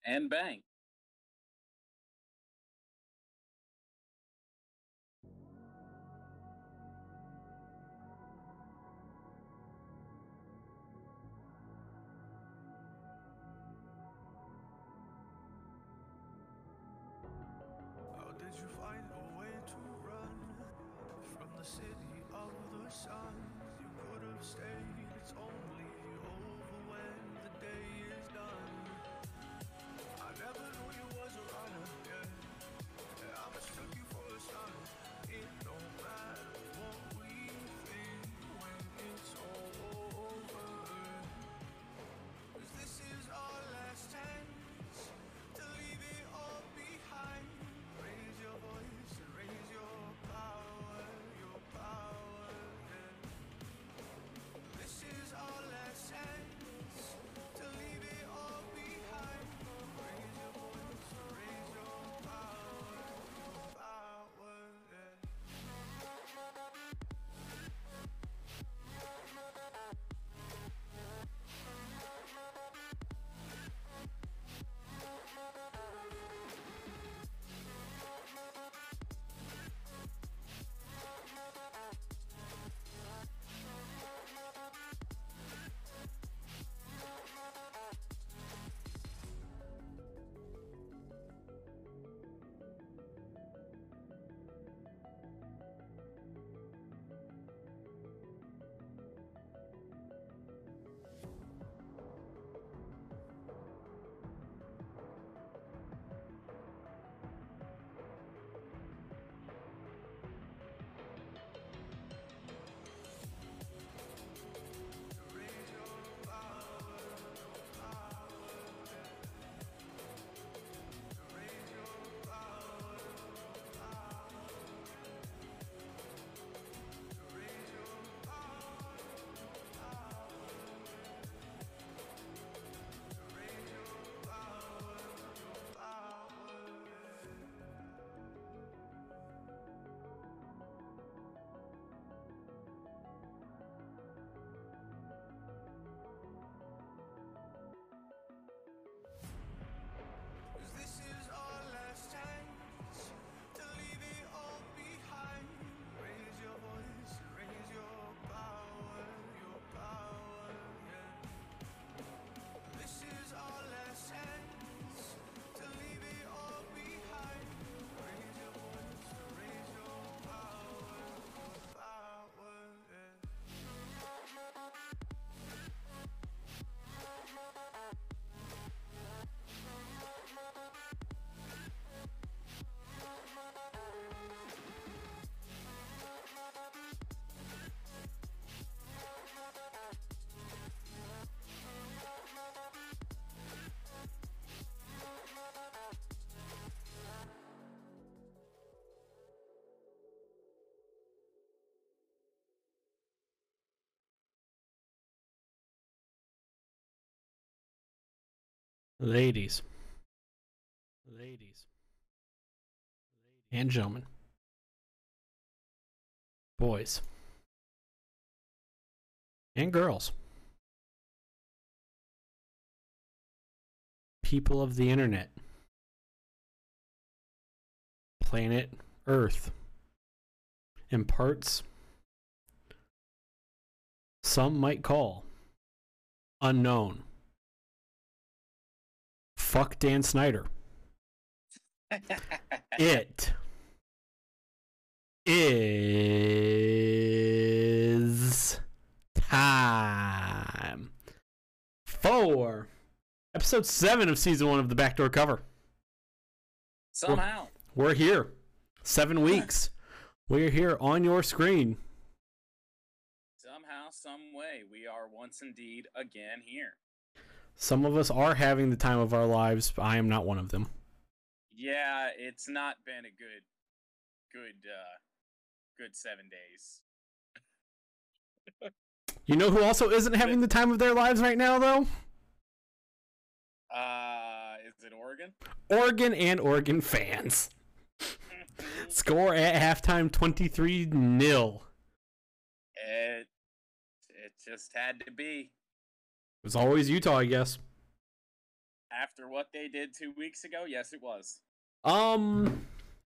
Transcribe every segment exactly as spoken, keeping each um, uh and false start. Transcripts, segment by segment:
and bang. How did you find a way to run from the city of the sun? You could have stayed, it's only over when the day is done. I never knew you was a runner, yeah. Yeah, I mistook you for a son. It don't matter what we think when it's all over. 'Cause this is our last chance to leave it all behind. Raise your voice and raise your power, your power, yeah. This is our last chance to leave it all behind. Raise your voice and raise your power, your power, yeah. Raise your power, your power, yeah. Raise your power, your power. Raise your power, your power. Raise your power, your power, Cause this is our last chance to leave it all behind. Raise your voice, raise your power, your power, yeah. This is our last chance to leave it all behind. Raise your voice, raise your power, your power, yeah. Ladies, ladies, and gentlemen, boys, and girls, people of the internet, planet Earth, in parts some might call unknown. Fuck Dan Snyder. It is time for episode seven of season one of the Backdoor Cover. Somehow. We're, we're here. Seven weeks. We're here on your screen. Somehow, some way, we are once indeed again here. Some of us are having the time of our lives, but I am not one of them. Yeah, it's not been a good, good, uh, good seven days. You know who also isn't having the time of their lives right now, though? Uh, is it Oregon? Oregon and Oregon fans. Score at halftime twenty-three nil. It, it just had to be. It was always Utah, I guess. After what they did two weeks ago, yes, it was. Um,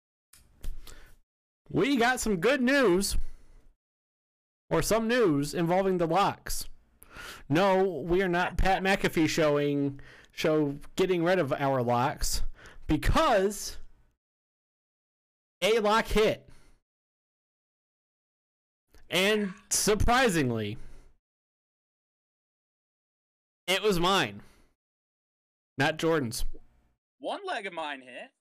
we got some good news, or some news involving the locks. No, we are not Pat McAfee showing show getting rid of our locks because a lock hit, and surprisingly, it was mine, not Jordan's. One leg of mine hit.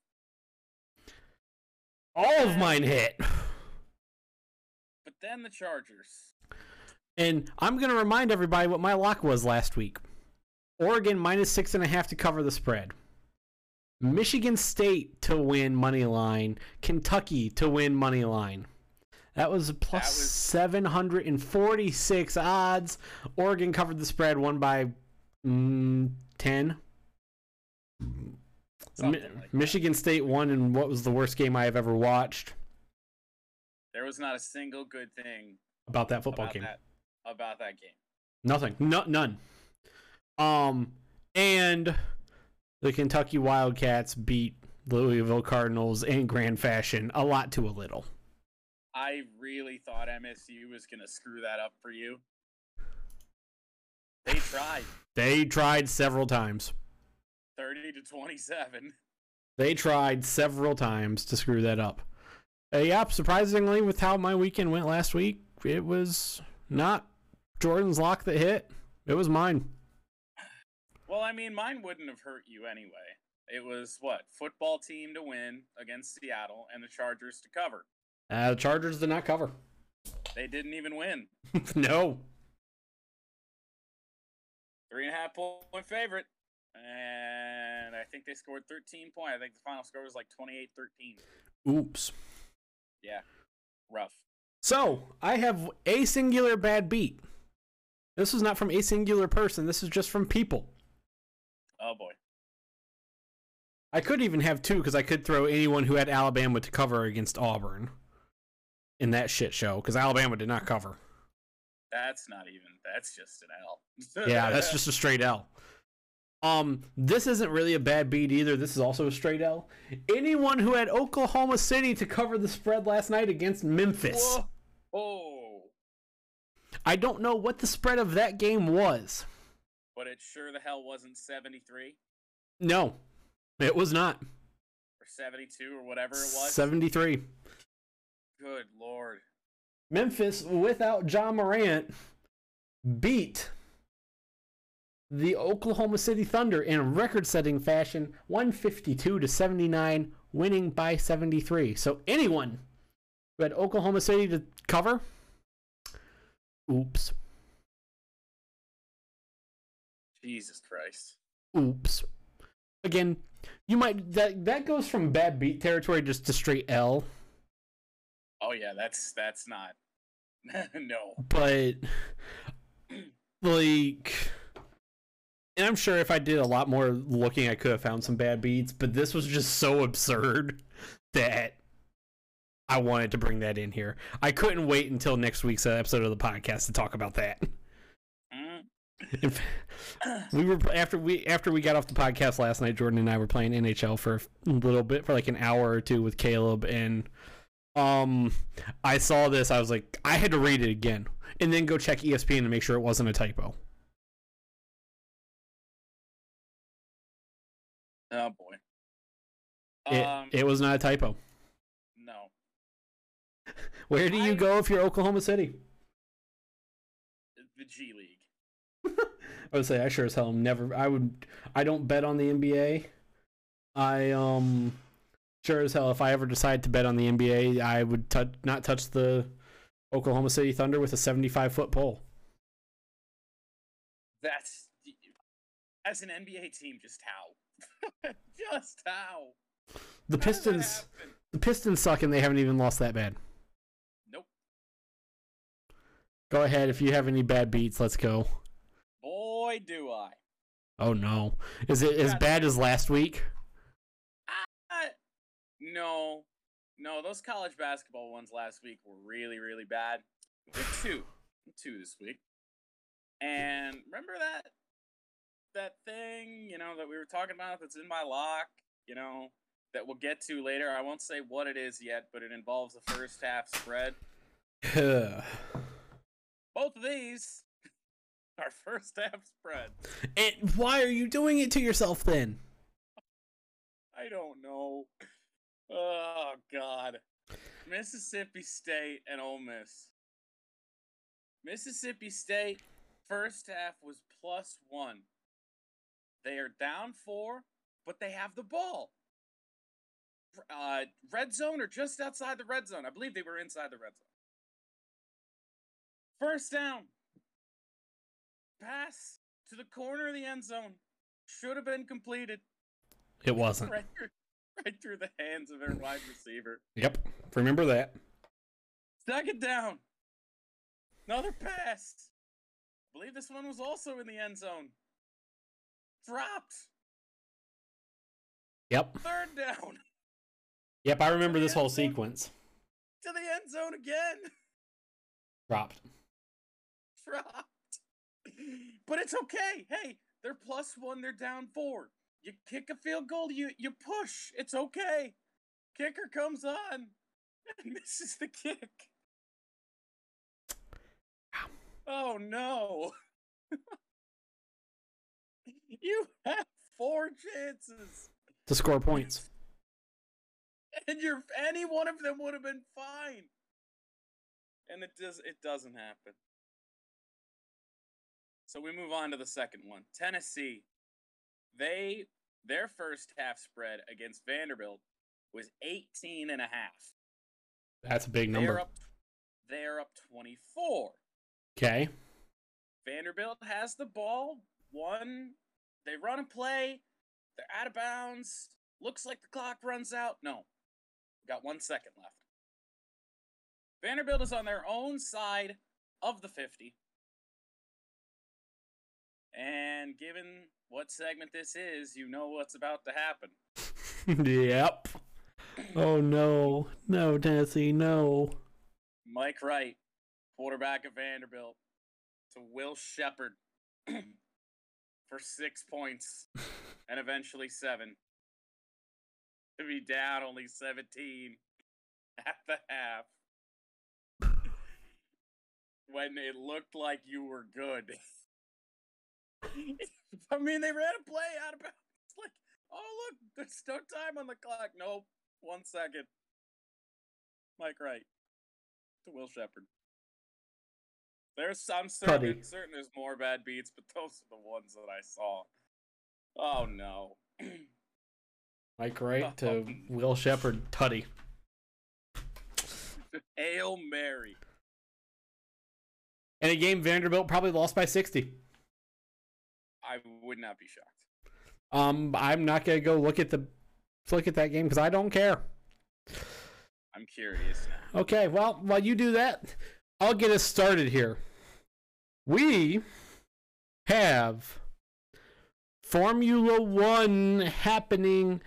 All of mine hit. But then the Chargers. And I'm going to remind everybody what my lock was last week. Oregon minus six and a half to cover the spread. Michigan State to win money line. Kentucky to win money line. That was plus That was- seven hundred forty-six odds. Oregon covered the spread, won by mm, ten. Something Mi- like that. Michigan State won in what was the worst game I have ever watched There was not a single good thing about that football about game. that about that game. Nothing. No, none. Um, and the Kentucky Wildcats beat the Louisville Cardinals in grand fashion, a lot to a little. I really thought M S U was gonna screw that up for you. They tried. They tried several times. thirty to twenty-seven. They tried several times to screw that up. Uh, yeah, surprisingly, with how my weekend went last week, it was not Jordan's lock that hit. It was mine. Well, I mean, mine wouldn't have hurt you anyway. It was what? Football team to win against Seattle and the Chargers to cover. Uh, the Chargers did not cover. They didn't even win. No. Three and a half point favorite. And I think they scored thirteen points. I think the final score was like twenty-eight thirteen. Oops. Yeah. Rough. So, I have a singular bad beat. This is not from a singular person. This is just from people. Oh, boy. I could even have two because I could throw anyone who had Alabama to cover against Auburn in that shit show because Alabama did not cover. That's not even. That's just an L. Yeah, that's just a straight L. Um, this isn't really a bad beat either. This is also a straight L. Anyone who had Oklahoma City to cover the spread last night against Memphis. Whoa. Oh. I don't know what the spread of that game was. But it sure the hell wasn't seventy-three No, it was not. or seventy-two or whatever it was. seventy-three. Good Lord. Memphis, without John Morant, beat the Oklahoma City Thunder in record-setting fashion, one fifty-two to seventy-nine, winning by seventy-three. So anyone who had Oklahoma City to cover, oops, Jesus Christ. oops. Again, you might that that goes from bad beat territory just to straight L. Oh yeah, that's that's not. No. But like, and I'm sure if I did a lot more looking, I could have found some bad beats. But this was just so absurd that I wanted to bring that in here. I couldn't wait until next week's episode of the podcast to talk about that. Mm. In fact, we were after we after we got off the podcast last night. Jordan and I were playing N H L for a little bit, for like an hour or two with Caleb, and um, I saw this. I was like, I had to read it again, and then go check E S P N to make sure it wasn't a typo. Oh boy. It, Um. it was not a typo. No. Where do you I- go if you're Oklahoma City? The G League. I would say I sure as hell am never. I would. I don't bet on the N B A. I um, sure as hell if I ever decide to bet on the N B A, I would tou- not touch the Oklahoma City Thunder with a seventy-five foot pole. That's as an N B A team. Just how? Just how? The How does that Pistons. happen? The Pistons suck, and they haven't even lost that bad. Nope. Go ahead if you have any bad beats. Let's go. Boy, do I. Oh no, is it as Yeah. bad as last week? Uh, no, no. Those college basketball ones last week were really, really bad. We had two, two this week. And remember that that thing, you know, that we were talking about that's in my lock, you know, that we'll get to later. I won't say what it is yet, but it involves the first half spread. Both of these are first half spread. And why are you doing it to yourself then? I don't know. Oh, God. Mississippi State and Ole Miss. Mississippi State, first half was plus one. They are down four, but they have the ball. Uh, red zone or just outside the red zone. I believe they were inside the red zone. First down. Pass to the corner of the end zone. Should have been completed. It wasn't. Right through, right through the hands of their wide receiver. Yep. Remember that. Second down. Another pass. I believe this one was also in the end zone. Dropped. Yep. Third down. Yep, I remember this whole sequence. To the end zone again. Dropped. Dropped. But it's okay. Hey, they're plus one. They're down four. You kick a field goal. You you push. It's okay. Kicker comes on and misses the kick. Oh no. You have four chances to score points. And you're any one of them would have been fine. And it does it doesn't happen. So we move on to the second one. Tennessee. They their first half spread against Vanderbilt was eighteen and a half. That's a big number. They're up, they're up twenty-four. Okay. Vanderbilt has the ball. One, they run a play. They're out of bounds. Looks like the clock runs out. No. Got one second left. Vanderbilt is on their own side of the fifty. And given what segment this is, you know what's about to happen. Yep. Oh, no. No, Tennessee, no. Mike Wright, quarterback of Vanderbilt, to Will Shepard for six points and eventually seven. To be down only seventeen at the half. When it looked like you were good. I mean, they ran a play out of bounds. It's like, oh, look, there's no time on the clock. Nope. One second. Mike Wright to Will Shepard. There's I'm certain, certain there's more bad beats, but those are the ones that I saw. Oh, no. Mike Wright to Will Shepard, Tutty. Hail Mary. In a game Vanderbilt probably lost by sixty. I would not be shocked. Um, I'm not gonna go look at the look at that game because I don't care. I'm curious now. Okay, well, while you do that, I'll get us started here. We have Formula One happening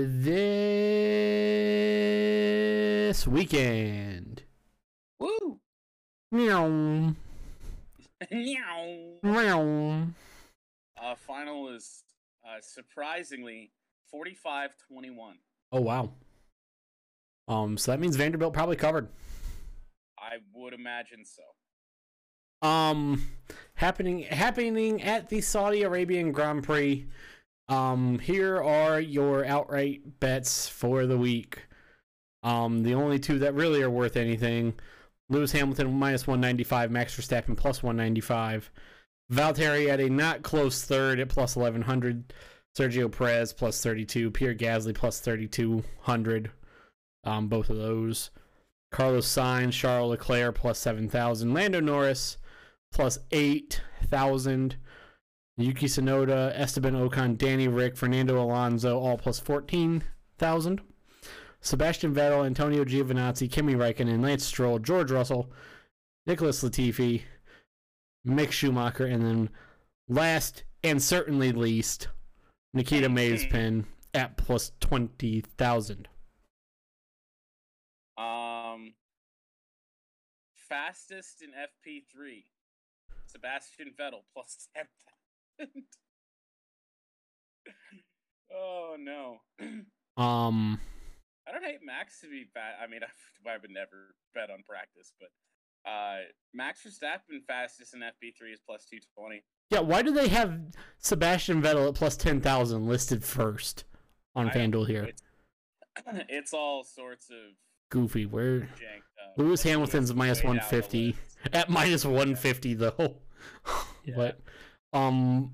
this weekend. Woo! Meow. Meow. Meow. Uh, final is uh, surprisingly forty-five twenty-one. Oh, wow. Um, so that means Vanderbilt probably covered. I would imagine so. Um, happening happening at the Saudi Arabian Grand Prix. Um, here are your outright bets for the week. Um, the only two that really are worth anything: Lewis Hamilton minus one ninety-five, Max Verstappen plus one ninety-five, Valtteri at a not close third at plus eleven hundred, Sergio Perez plus thirty-two, Pierre Gasly plus thirty-two hundred. Um, both of those. Carlos Sainz, Charles Leclerc plus seven thousand, Lando Norris plus eight thousand, Yuki Tsunoda, Esteban Ocon, Danny Rick, Fernando Alonso all plus fourteen thousand, Sebastian Vettel, Antonio Giovinazzi, Kimi Räikkönen, Lance Stroll, George Russell, Nicholas Latifi, Mick Schumacher, and then last and certainly least, Nikita Mazepin at plus twenty thousand. Um, fastest in F P three, Sebastian Vettel plus ten thousand. Oh no. Um, I don't hate Max to be fast. I mean, I, I would never bet on practice, but uh, Max Verstappen fastest in F P three is plus two twenty. yeah, why do they have Sebastian Vettel at plus ten thousand listed first on FanDuel here? It's, it's all sorts of goofy. Where jank, uh, Lewis Hamilton's Lewis minus way down one the fifty list. at minus one fifty though. Yeah. But um,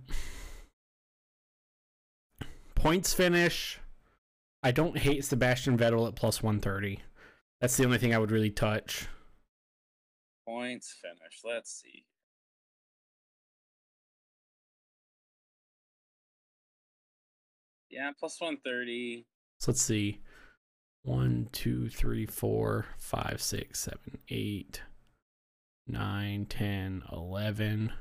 points finish. I don't hate Sebastian Vettel at plus one thirty. That's the only thing I would really touch. Points finish. Let's see. Yeah, plus one thirty. So let's see. One, two, three, four, five, six, seven, eight, nine, ten, eleven.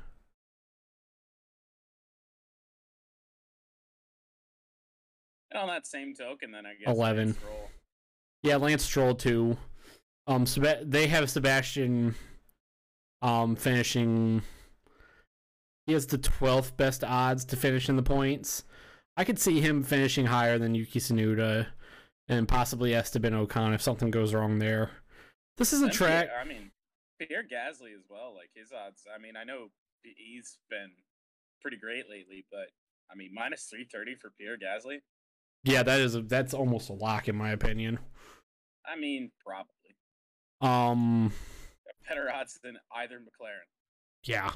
And on that same token, then I guess eleven. Lance Stroll. Yeah, Lance Stroll too. Um, Seb- they have Sebastian um finishing. He has the twelfth best odds to finish in the points. I could see him finishing higher than Yuki Tsunoda and possibly Esteban Ocon if something goes wrong there. This is a And track. Pierre, I mean, Pierre Gasly as well. Like his odds. I mean, I know he's been pretty great lately, but I mean, minus three thirty for Pierre Gasly. Yeah, that is a, that's almost a lock in my opinion. I mean, probably Um, better odds than either McLaren. yeah.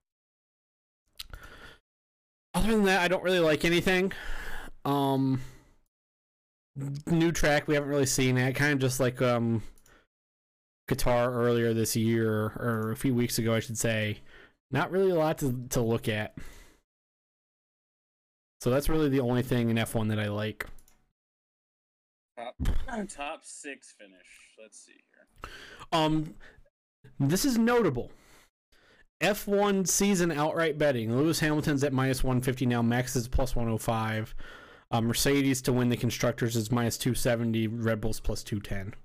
Other than that, I don't really like anything. Um, new track we haven't really seen it. Kind of just like um, Qatar earlier this year or a few weeks ago, I should say. Not really a lot to to look at. So that's really the only thing in F one that I like. Top, top six finish. Let's see here. Um, this is notable. F one season outright betting. Lewis Hamilton's at minus one fifty now. Max is plus one oh five. Uh, Mercedes to win the Constructors is minus two seventy. Red Bull's plus two ten.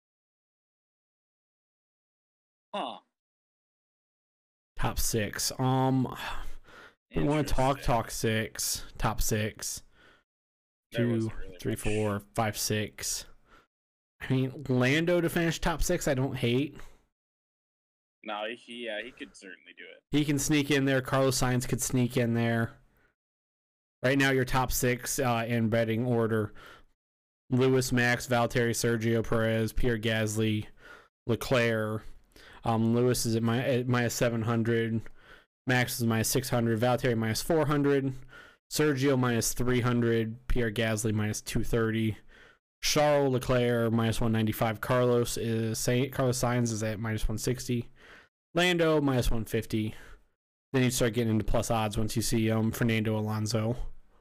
Huh. Top six. Um, we want to talk Interesting. talk six. Top six. There Two, wasn't really three, much. four, five, six. I mean, Lando to finish top six, I don't hate. No, he yeah, he could certainly do it. He can sneak in there. Carlos Sainz could sneak in there. Right now, your top six uh, in betting order: Lewis, Max, Valtteri, Sergio Perez, Pierre Gasly, Leclerc. Um, Lewis is at, my, at minus seven hundred. Max is minus six hundred. Valtteri minus four hundred. Sergio minus three hundred. Pierre Gasly minus two thirty. Charles Leclerc minus one ninety-five. Carlos is Saint Carlos Sainz is at minus one sixty. Lando minus one fifty. Then you start getting into plus odds once you see um Fernando Alonso.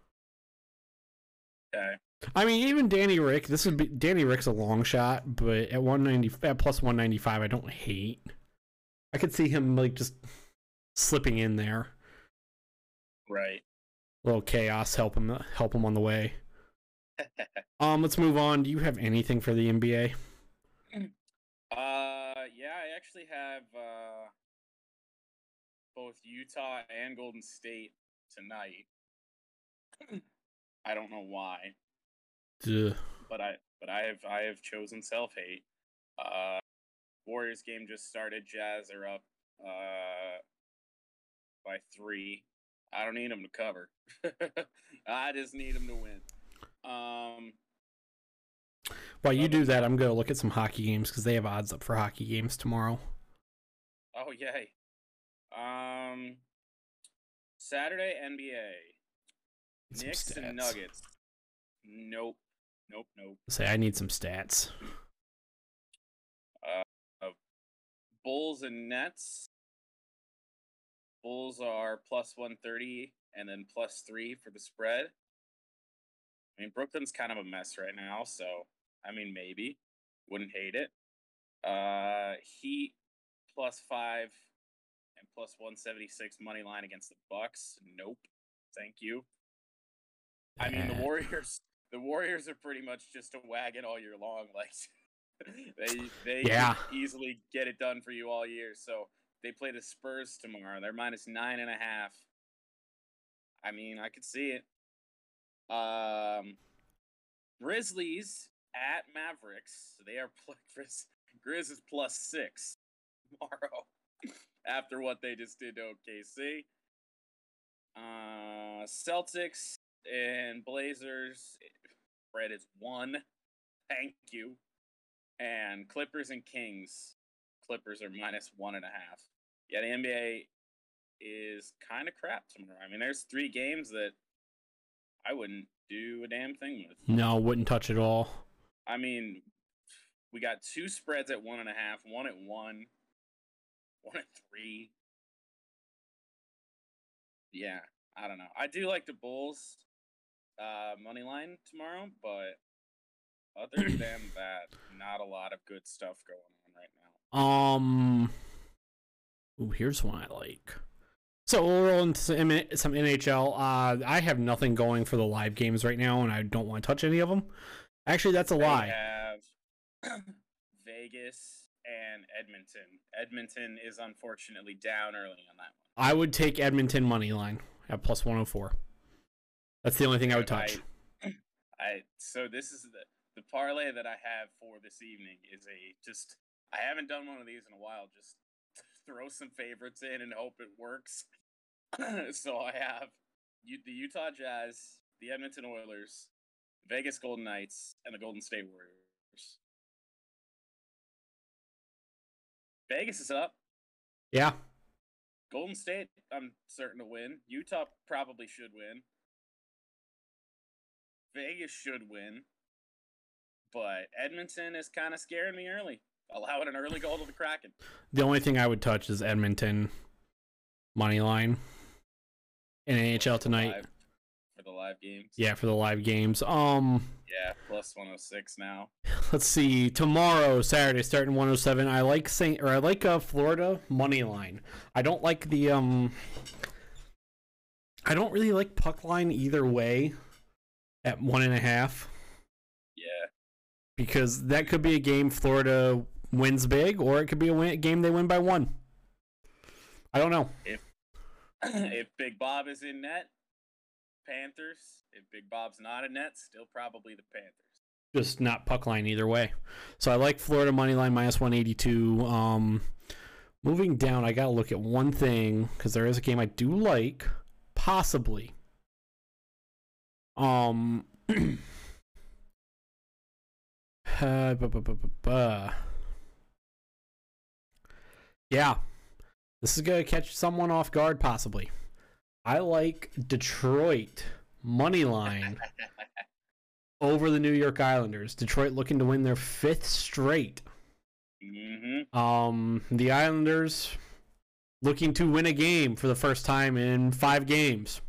Okay. I mean, even Danny Rick. This would be Danny Rick's a long shot, but at one ninety at plus one ninety-five, I don't hate. I could see him like just slipping in there. Right. A little chaos help him help him on the way. Um, let's move on. Do you have anything for the N B A? Uh, yeah, I actually have uh, both Utah and Golden State tonight. I don't know why, Ugh. but I but I have I have chosen self hate. Uh, Warriors game just started. Jazz are up uh by three. I don't need them to cover. I just need them to win. Um. While you do that, I'm gonna look at some hockey games because they have odds up for hockey games tomorrow. Oh yay. Um. Saturday N B A. Some Knicks stats. and Nuggets. Nope. Nope. Nope. Say I need some stats. Uh, Bulls and Nets. Bulls are plus one thirty and then plus three for the spread. I mean, Brooklyn's kind of a mess right now, so I mean, maybe wouldn't hate it. Uh, Heat plus five and plus one seventy six money line against the Bucks. Nope, thank you. I mean, the Bad. Warriors. The Warriors are pretty much just a wagon all year long. Like they they Yeah. can easily get it done for you all year. So they play the Spurs tomorrow. They're minus nine and a half. I mean, I could see it. Um, Grizzlies at Mavericks. They are Grizz, Grizz is plus six tomorrow after what they just did to O K C. Uh, Celtics and Blazers. Spread is one. Thank you. And Clippers and Kings. Clippers are minus one and a half. Yeah, the N B A is kind of crap tomorrow. I mean, there's three games that I wouldn't do a damn thing with. No, wouldn't touch at all. I mean, we got two spreads at one and a half, one at one, one at three. Yeah, I don't know. I do like the Bulls uh, money line tomorrow, but other than that, not a lot of good stuff going on right now. Um, ooh, here's one I like. So we'll roll into some, some N H L. Uh, I have nothing going for the live games right now, and I don't want to touch any of them. Actually, that's a They lie. have Vegas and Edmonton. Edmonton is unfortunately down early on that one. I would take Edmonton money line at plus one oh four. That's the only thing I would touch. I, I so this is the the parlay that I have for this evening is a just I haven't done one of these in a while. Just throw some favorites in and hope it works. So I have the Utah Jazz, the Edmonton Oilers, Vegas Golden Knights, and the Golden State Warriors. Vegas is up. Yeah. Golden State, I'm certain to win. Utah probably should win. Vegas should win. But Edmonton is kind of scaring me early. Allowing an early goal to the Kraken. The only thing I would touch is Edmonton money line in N H L tonight. Live, for the live games? Yeah, for the live games. Um, Yeah, plus one oh six now. let's see. Tomorrow, Saturday, starting one oh seven. I like Saint or I like uh, Florida money line. I don't like the um. I don't really like puck line either way at one and a half. Yeah. Because that could be a game Florida wins big, or it could be a win- game they win by one. I don't know. If if Big Bob is in net, Panthers. If Big Bob's not in net, still probably the Panthers. Just not puck line either way. So I like Florida money line minus one eighty-two. Um, moving down, I got to look at one thing because there is a game I do like, possibly. Um. Uh, bu- bu- bu- bu- bu. Yeah, this is gonna catch someone off guard, possibly. I like Detroit money line over the New York Islanders. Detroit looking to win their fifth straight. Mm-hmm. Um, the Islanders looking to win a game for the first time in five games.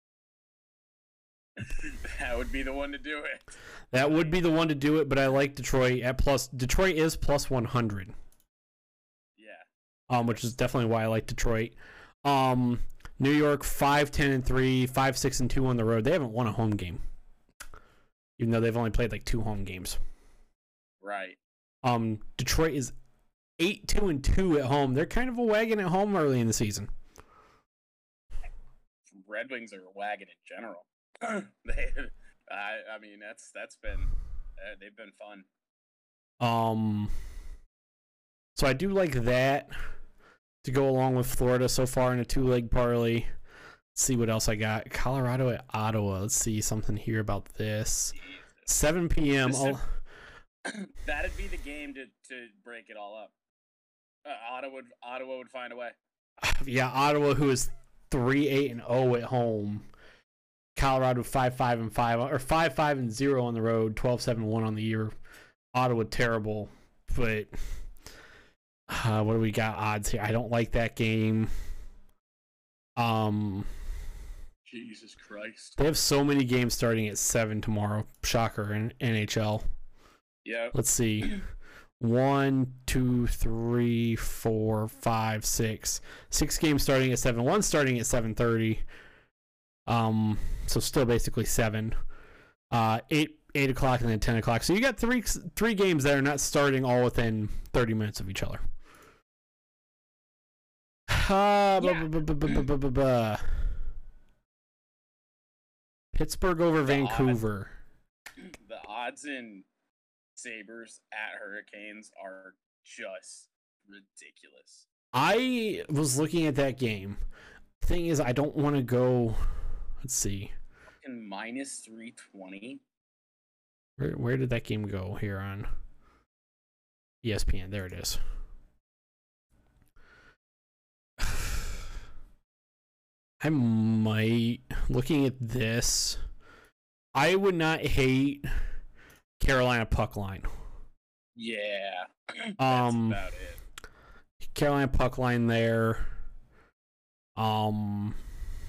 That would be the one to do it. That would be the one to do it, but I like Detroit at plus. Detroit is plus one hundred. Yeah. Um, which is definitely why I like Detroit. Um, New York five ten and three, five six and two on the road. They haven't won a home game, even though they've only played like two home games. Right. Um, Detroit is eight two and two at home. They're kind of a wagon at home early in the season. Red Wings are a wagon in general. they, I, I mean, that's that's been uh, they've been fun. Um, so I do like that to go along with Florida so far in a two-leg parlay. Let's see what else I got. Colorado at Ottawa. Let's see something here about this. seven p.m. This would, that'd be the game to, to break it all up. Uh, Ottawa would Ottawa would find a way. Yeah, Ottawa, who is three eight and zero at home. Colorado five five and five or five five and zero on the road. twelve seven one on the year. Ottawa terrible, but uh, what do we got odds here? I don't like that game. Um, Jesus Christ. They have so many games starting at seven tomorrow. Shocker in N H L. Yeah. Let's see. One, two, three, four, five, six. Six games starting at seven. One starting at seven thirty. Um, so still basically seven. Uh, eight, eight o'clock, and then ten o'clock. So you got three, three games that are not starting all within thirty minutes of each other. Uh, Yeah. bu- bu- bu- bu- bu- bu- bu- bu- Pittsburgh over The Vancouver. Odds, the odds in Sabres at Hurricanes are just ridiculous. I was looking at that game. Thing is, I don't want to go. Let's see. In minus three twenty. Where where did that game go here on E S P N? There it is. I might, looking at this, I would not hate Carolina puck line. Yeah. That's Um, about it. Carolina puck line there. Um,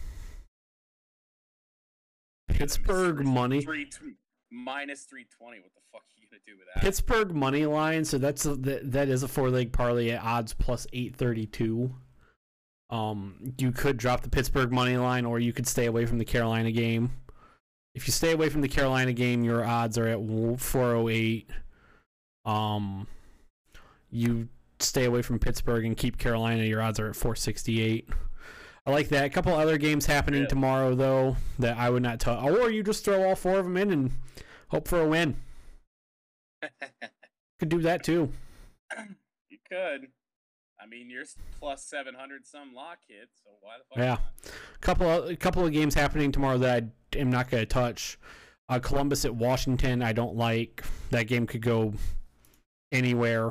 Pittsburgh money. Three, two, minus three twenty. What the fuck are you gonna do with that? Pittsburgh money line. So that's a, that, that is a four leg parlay at odds plus eight thirty two. Um, you could drop the Pittsburgh money line, or you could stay away from the Carolina game. If you stay away from the Carolina game, your odds are at four oh eight. Um, you stay away from Pittsburgh and keep Carolina, your odds are at four sixty-eight. I like that. A couple other games happening Yeah. tomorrow, though, that I would not touch. Or you just throw all four of them in and hope for a win. Could do that, too. You could. I mean, you're plus seven hundred some lock hit, so why the fuck Yeah. not? Couple of, a couple of games happening tomorrow that I am not going to touch. Uh, Columbus at Washington, I don't like. That game could go anywhere.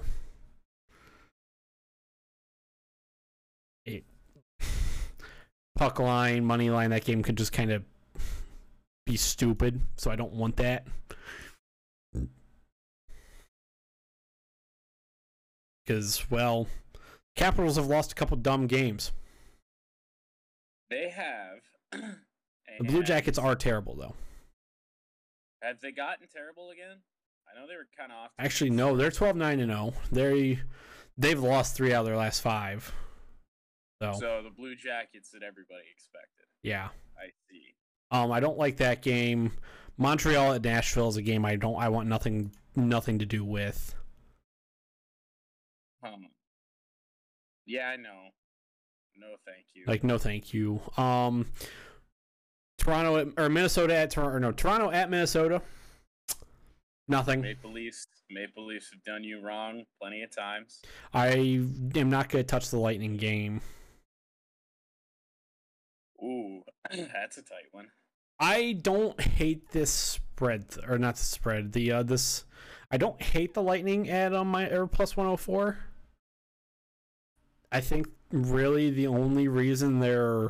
It, puck line, money line, that game could just kind of be stupid, so I don't want that. Because, well, Capitals have lost a couple dumb games. They have. The Blue Jackets are terrible, though. Have they gotten terrible again? I know they were kind of off. to Actually, a good no, start. they're twelve nine and oh. They they've lost three out of their last five. So, So the Blue Jackets that everybody expected. yeah. I see. Um, I don't like that game. Montreal at Nashville is a game I don't. I want nothing nothing to do with. Um. Yeah, I know. No, thank you. Like, no, thank you. Um, Toronto at, or Minnesota at Toronto. Or no, Toronto at Minnesota. Nothing. Maple Leafs. Maple Leafs have done you wrong plenty of times. I am not going to touch the Lightning game. Ooh, that's a tight one. I don't hate this spread, th- or not the spread. The uh, this, I don't hate the Lightning at um, my or plus one oh four. I think really the only reason they're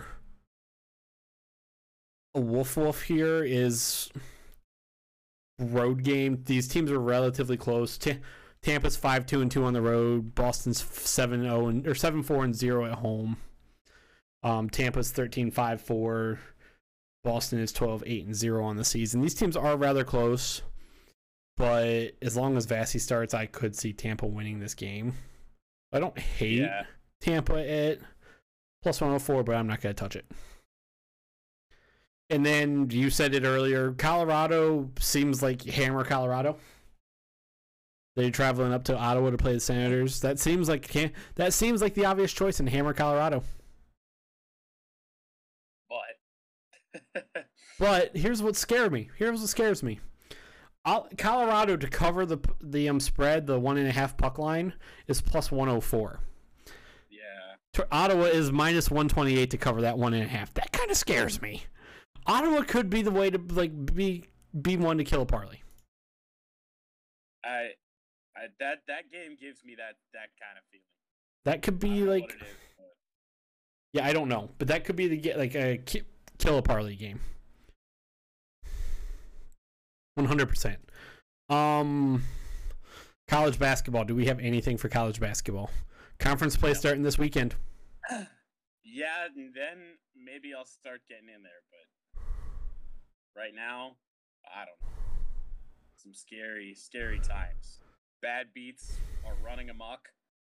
a wolf wolf here is road game. These teams are relatively close. T- Tampa's five two and two on the road. Boston's seven oh and or seven four and zero at home. Um, Tampa's thirteen five four. Boston is twelve eight and zero on the season. These teams are rather close, but as long as Vasi starts, I could see Tampa winning this game. I don't hate Yeah. Tampa at plus one oh four, but I'm not going to touch it. And then you said it earlier, Colorado seems like hammer Colorado. They're traveling up to Ottawa to play the Senators. That seems like that seems like the obvious choice in hammer Colorado. But But here's what scared me. Here's what scares me. I'll, Colorado to cover the the um spread, the one and a half puck line is plus one oh four. yeah, Ottawa is minus one twenty eight to cover that one and a half. That kind of scares me. Ottawa could be the way to like be be one to kill a parlay. I, I that that game gives me that that kind of feeling. That could I be don't know like, what it is, but yeah, I don't know, but that could be the get like a ki- kill a parlay game. One hundred percent. Um, college basketball. Do we have anything for college basketball? Conference play No. starting this weekend. yeah, and then maybe I'll start getting in there. But right now, I don't know. Some scary, scary times. Bad beats are running amok.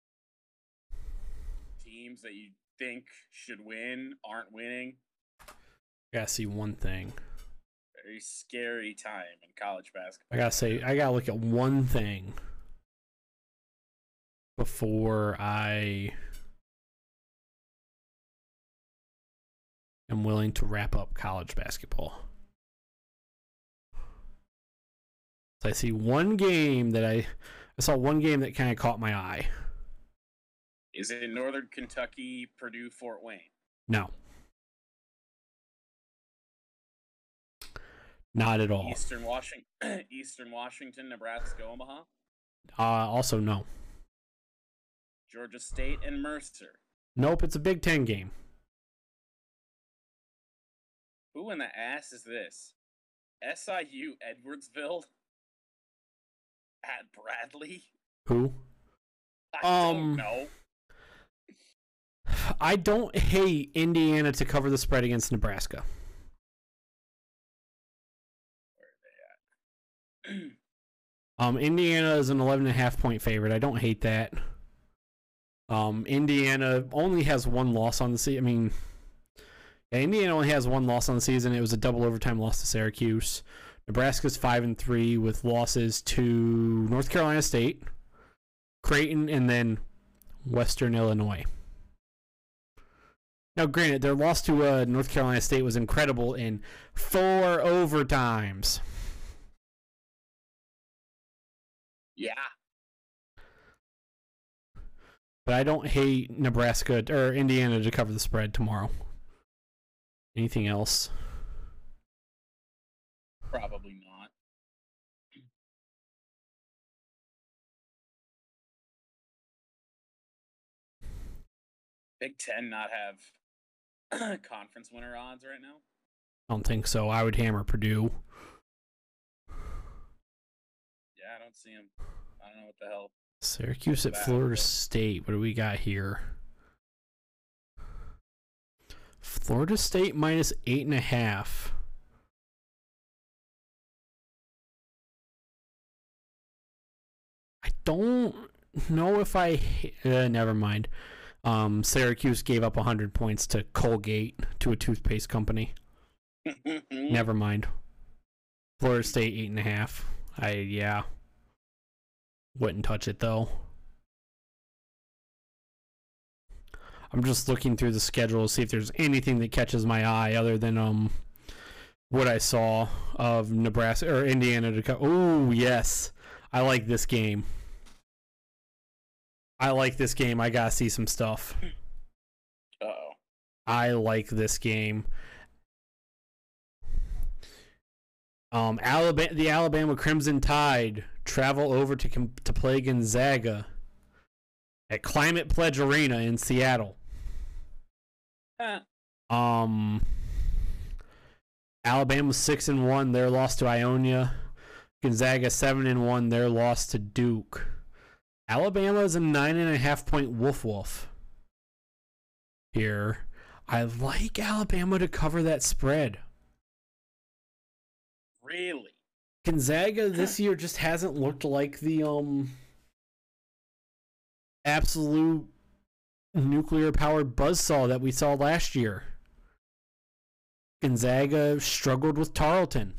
Teams that you think should win aren't winning. I gotta see one thing. Very scary time in college basketball. I gotta say, I gotta look at one thing before I am willing to wrap up college basketball. So I see one game that I, I saw one game that kind of caught my eye. Is it Northern Kentucky, Purdue, Fort Wayne? No. Not at all. Eastern Washington, Eastern Washington, Nebraska, Omaha. Uh, also no. Georgia State and Mercer. Nope, it's a Big Ten game. Who in the ass is this? S I U Edwardsville at Bradley? Who? I Um, don't know. I don't hate Indiana to cover the spread against Nebraska. Where are they at? Um, Indiana is an eleven and a half point favorite. I don't hate that. Um, Indiana only has one loss on the season. I mean, yeah, Indiana only has one loss on the season. It was a double overtime loss to Syracuse. Nebraska's five and three with losses to North Carolina State, Creighton, and then Western Illinois. Now, granted, their loss to uh, North Carolina State was incredible in four overtimes. Yeah. But I don't hate Nebraska or Indiana to cover the spread tomorrow. Anything else? Probably not. Big Ten not have conference winner odds right now? I don't think so. I would hammer Purdue. Yeah, I don't see him. I don't know what the hell. Syracuse at Florida State. What do we got here? Florida State minus eight and a half. I don't know if I. Uh, never mind. Um, Syracuse gave up one hundred points to Colgate, to a toothpaste company. Never mind. Florida State eight and a half. I yeah. Wouldn't touch it though. I'm just looking through the schedule to see if there's anything that catches my eye other than um what I saw of Nebraska or Indiana to come. Oh yes, I like this game. I like this game. I gotta see some stuff. Uh-oh. I like this game. Um, Alabama, the Alabama Crimson Tide travel over to to play Gonzaga at Climate Pledge Arena in Seattle. Huh. Um, Alabama six and one. Their loss to Ionia. Gonzaga seven and one. Their loss to Duke. Alabama is a nine and a half point wolf wolf. Here, I like Alabama to cover that spread. Really? Gonzaga this year just hasn't looked like the um absolute nuclear powered buzzsaw that we saw last year. Gonzaga struggled with Tarleton.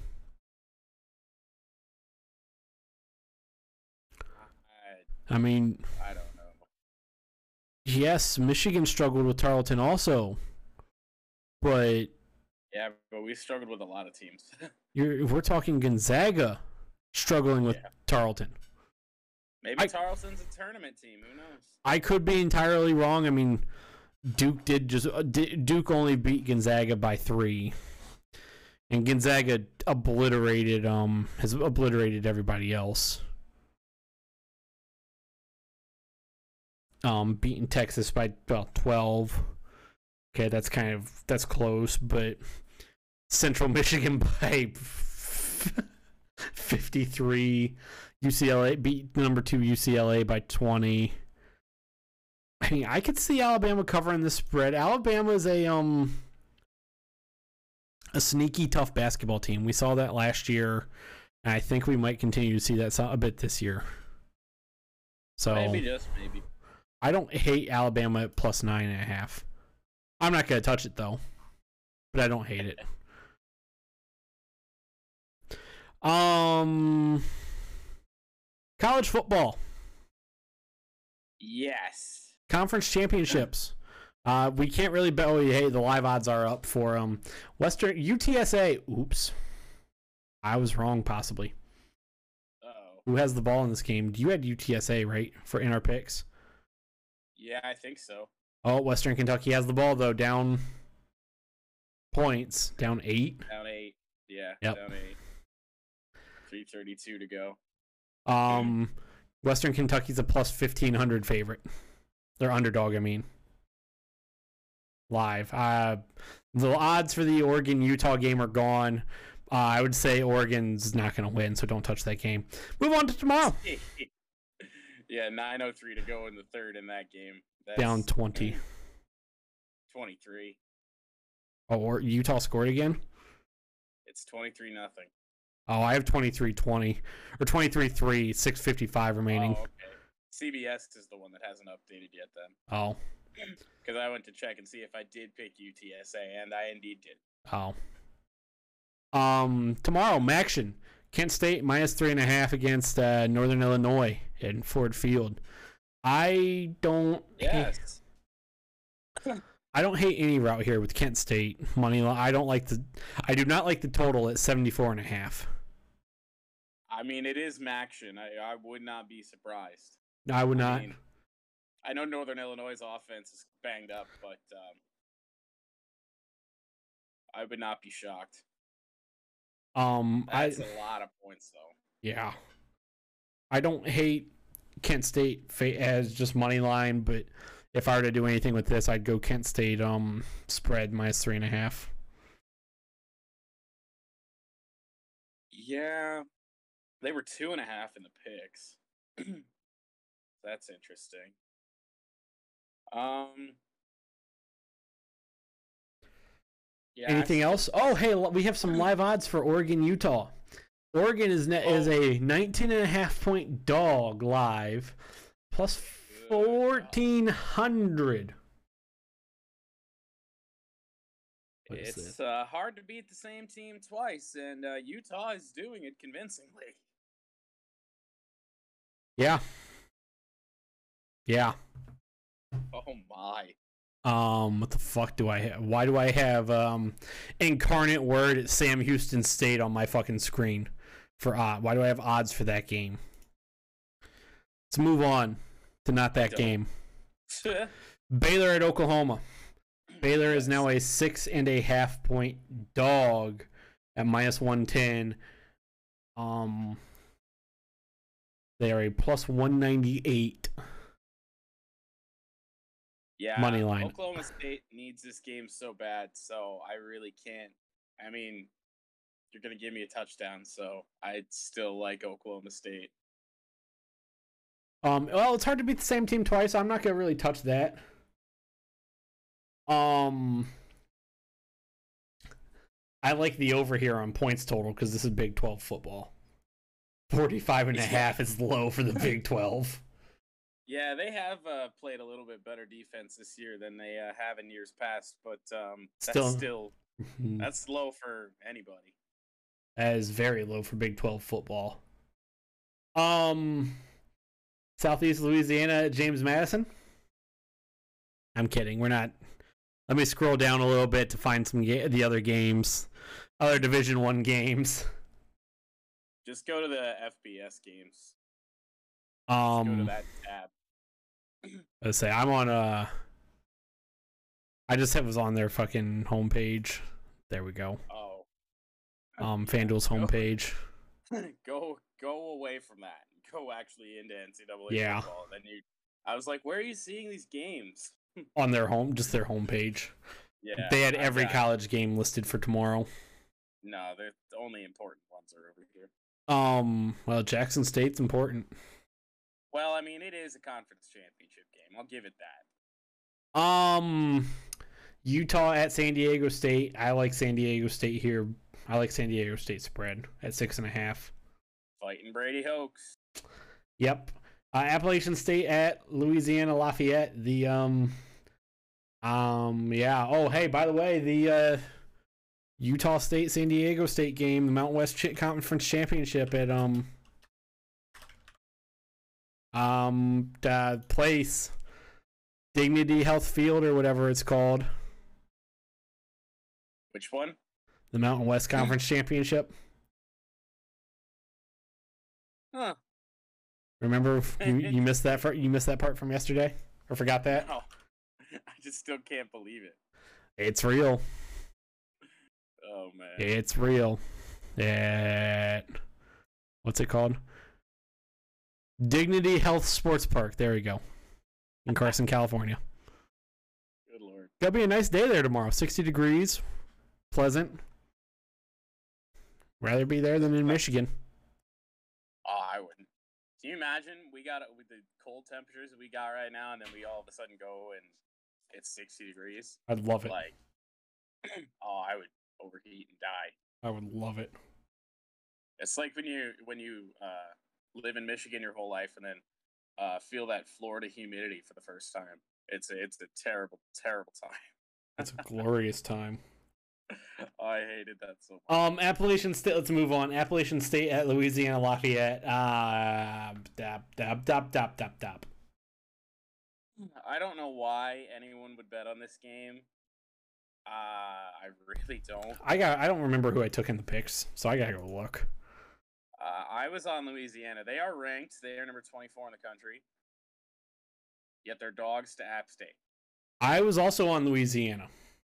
I, I mean, I don't know. yes, Michigan struggled with Tarleton also. But Yeah, but we struggled with a lot of teams. you're we're talking Gonzaga struggling with Yeah. Tarleton. Maybe I- Tarleton's a tournament team. Who knows? I could be entirely wrong. I mean, Duke did just uh, D- Duke only beat Gonzaga by three, and Gonzaga obliterated um has obliterated everybody else. Um, beating Texas by about twelve. Okay, that's kind of that's close, but Central Michigan by fifty-three. U C L A beat number two U C L A by twenty. I mean, I could see Alabama covering the spread. Alabama is a um a sneaky tough basketball team. We saw that last year, and I think we might continue to see that so- a bit this year. So Maybe, just maybe. I don't hate Alabama at plus nine and a half. I'm not gonna touch it though, but I don't hate it. Um, college football. Yes. Conference championships. Uh, we can't really bet. Oh, hey, the live odds are up for um Western U T S A. Oops, I was wrong. Possibly Who has the ball in this game? You had U T S A, right, for in our picks? Yeah, I think so. Oh, Western Kentucky has the ball, though, down points. Down eight. Down eight. Yeah, Yep. down eight. three thirty-two to go. Um, Western Kentucky's a plus fifteen hundred favorite. They're underdog, I mean. Live. Uh, the odds for the Oregon-Utah game are gone. Uh, I would say Oregon's not going to win, so don't touch that game. Move on to tomorrow. Yeah, nine oh three to go in the third in that game. That's Down twenty. twenty-three. Oh, or Utah scored again? It's twenty-three nothing. Oh, I have twenty-three twenty. Or twenty-three three, six fifty-five remaining. Oh, okay. C B S is the one that hasn't updated yet then. Oh. Because I went to check and see if I did pick U T S A, and I indeed did. Oh. Um, tomorrow, Maction. Kent State minus three and a half against uh, Northern Illinois in Ford Field. I don't. Yes. Hate, I don't hate any route here with Kent State money line. I don't like the. I do not like the total at seventy-four and a half. I mean, it is Maction. I I would not be surprised. I would not. I, mean, I know Northern Illinois' offense is banged up, but um, I would not be shocked. Um, That's I, a lot of points, though. Yeah. I don't hate Kent State as just money line, but if I were to do anything with this, I'd go Kent State um spread minus three and a half. Yeah, they were two and a half in the picks. That's interesting. Um. Yeah, Anything I- else? Oh, hey, we have some live odds for Oregon, Utah. Oregon is ne- is a nineteen and a half point dog live, plus fourteen hundred. What is It's that? uh, hard to beat the same team twice, and uh, Utah is doing it convincingly. Yeah. Yeah. Oh my. Um, what the fuck do I have? Why do I have um incarnate word at Sam Houston State on my fucking screen for odd? Why do I have odds for that game? Let's move on to not that Don't. game. Baylor at Oklahoma. Baylor is now a six and a half point dog at minus one ten. Um, they are a plus one ninety eight. Yeah, Money line. Oklahoma State needs this game so bad, so I really can't. I mean, you're going to give me a touchdown, so I'd still like Oklahoma State. Um, well, it's hard to beat the same team twice. So I'm not gonna really touch that. Um, I like the over here on points total because this is Big twelve football. forty-five and a half is low for the Big twelve. Yeah, they have uh, played a little bit better defense this year than they uh, have in years past, but um, that's Still- still that's low for anybody. That is very low for Big twelve football. Um, Southeast Louisiana at James Madison. I'm kidding. We're not. Let me scroll down a little bit to find some ga- the other games, other Division One games. Just go to the F B S games. Go to Um, that tab. let's say I'm on uh I just have was on their fucking homepage. There we go. Oh. Um, FanDuel's Go- homepage. Go go away from that. Go actually into N C double A Yeah. football. Then you, I was like, where are you seeing these games? On their home, just their homepage. Yeah, They had I every got- college game listed for tomorrow. No, they're the only important ones are over here. Um, well, Jackson State's important. Well, I mean, it is a conference championship game. I'll give it that. Um, Utah at San Diego State. I like San Diego State here. I like San Diego State spread at six and a half. Fighting Brady Hoax. Yep. Uh, Appalachian State at Louisiana Lafayette. The um, um, yeah. Oh, hey, by the way, the uh, Utah State San Diego State game, the Mountain West Ch- Conference Championship at um, um, uh, place Dignity Health Field or whatever it's called. Which one? The Mountain West Conference Championship. Huh. Remember you, you missed that part, you missed that part from yesterday? Or forgot that? No, I just still can't believe it. It's real. Oh man. It's real. At what's it called? Dignity Health Sports Park. There we go. In Carson, California. Good lord. Gonna be a nice day there tomorrow. sixty degrees. Pleasant. Rather be there than in Michigan. Oh, I wouldn't. Can you imagine we got with the cold temperatures that we got right now, and then we all of a sudden go and it's sixty degrees? I'd love it. Like, oh, I would overheat and die. I would love it. It's like when you when you uh, live in Michigan your whole life and then uh, feel that Florida humidity for the first time. It's a, it's a terrible, terrible time. It's a glorious time. I hated that so much. Um, Appalachian State. Let's move on. Appalachian State at Louisiana Lafayette. Uh, dap dap dap dap dap dap. I don't know why anyone would bet on this game. Uh, I really don't. I got. I don't remember who I took in the picks, so I gotta go look. Uh, I was on Louisiana. They are ranked. They are number twenty-four in the country. Yet they're dogs to App State. I was also on Louisiana.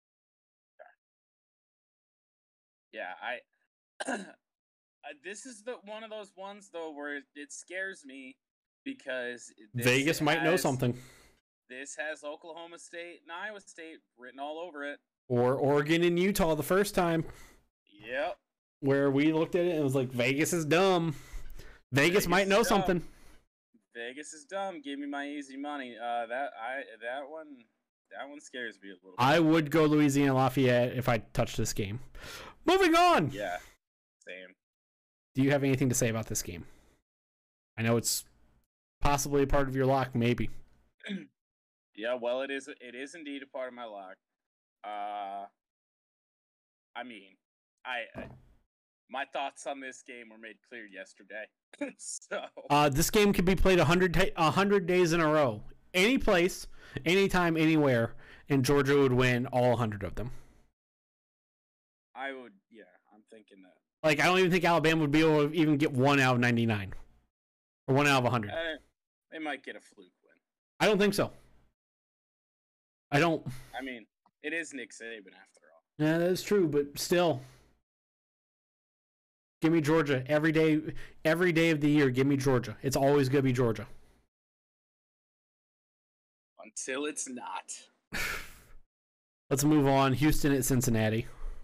Yeah, I. uh, this is the one of those ones though where it, it scares me because this Vegas might know has- something. This has Oklahoma State and Iowa State written all over it. Or Oregon and Utah the first time, Yep. where we looked at it and it was like, Vegas is dumb. Vegas, Vegas might is know dumb. something. Vegas is dumb. Give me my easy money. Uh, that I that one that one scares me a little. I bit. would go Louisiana Lafayette if I touched this game. Moving on. Yeah. Same. Do you have anything to say about this game? I know it's possibly a part of your lock, maybe. Yeah. Well, it is. It is indeed a part of my lock. Uh, I mean, I. I my thoughts on this game were made clear yesterday. so. Uh, this game can be played one hundred, ta- one hundred days in a row. Any place, anytime, anywhere, and Georgia would win all one hundred of them. I would. Yeah, I'm thinking that. Like, I don't even think Alabama would be able to even get one out of ninety-nine. Or one out of one hundred. Uh, they might get a fluke win. I don't think so. I don't. I mean, it is Nick Saban after all. Yeah, that is true, but still. Give me Georgia every day, every day of the year. Give me Georgia. It's always gonna be Georgia. Until it's not. Let's move on. Houston at Cincinnati.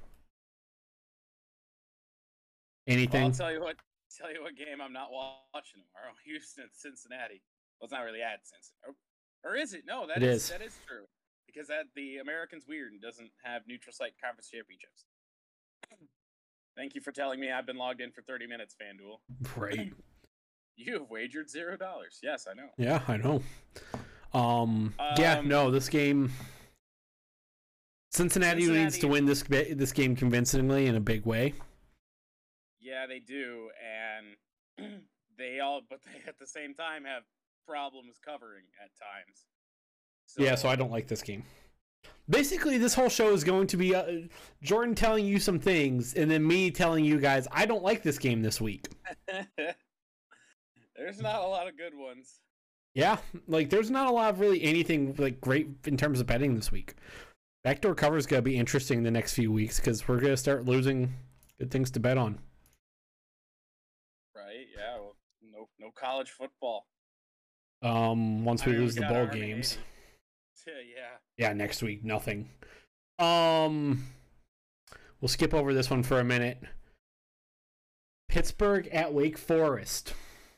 Anything? Well, I'll tell you what. Tell you what game I'm not watching tomorrow. Houston, at Cincinnati. Well, it's not really at Cincinnati, or, or is it? No, that It is, is. that is true. Because that the American's weird and doesn't have neutral site conference championships. Thank you for telling me I've been logged in for thirty minutes, FanDuel. Right. You have wagered zero dollars. Yes, I know. Yeah, I know. Um, yeah, Um, no, this game. Cincinnati, Cincinnati- needs to win this ba- this game convincingly in a big way. Yeah, they do, and they all, but they at the same time have problems covering at times. Yeah, so I don't like this game. Basically, this whole show is going to be uh, Jordan telling you some things, and then me telling you guys I don't like this game this week. There's not a lot of good ones. Yeah, like there's not a lot of really anything like great in terms of betting this week. Backdoor cover is gonna be interesting the next few weeks because we're gonna start losing good things to bet on. Right? Yeah. Well, no, no college football. Um, once I we mean, we lose the got bowl Army games. Navy. Yeah. Yeah, next week nothing. Um, we'll skip over this one for a minute. Pittsburgh at Wake Forest.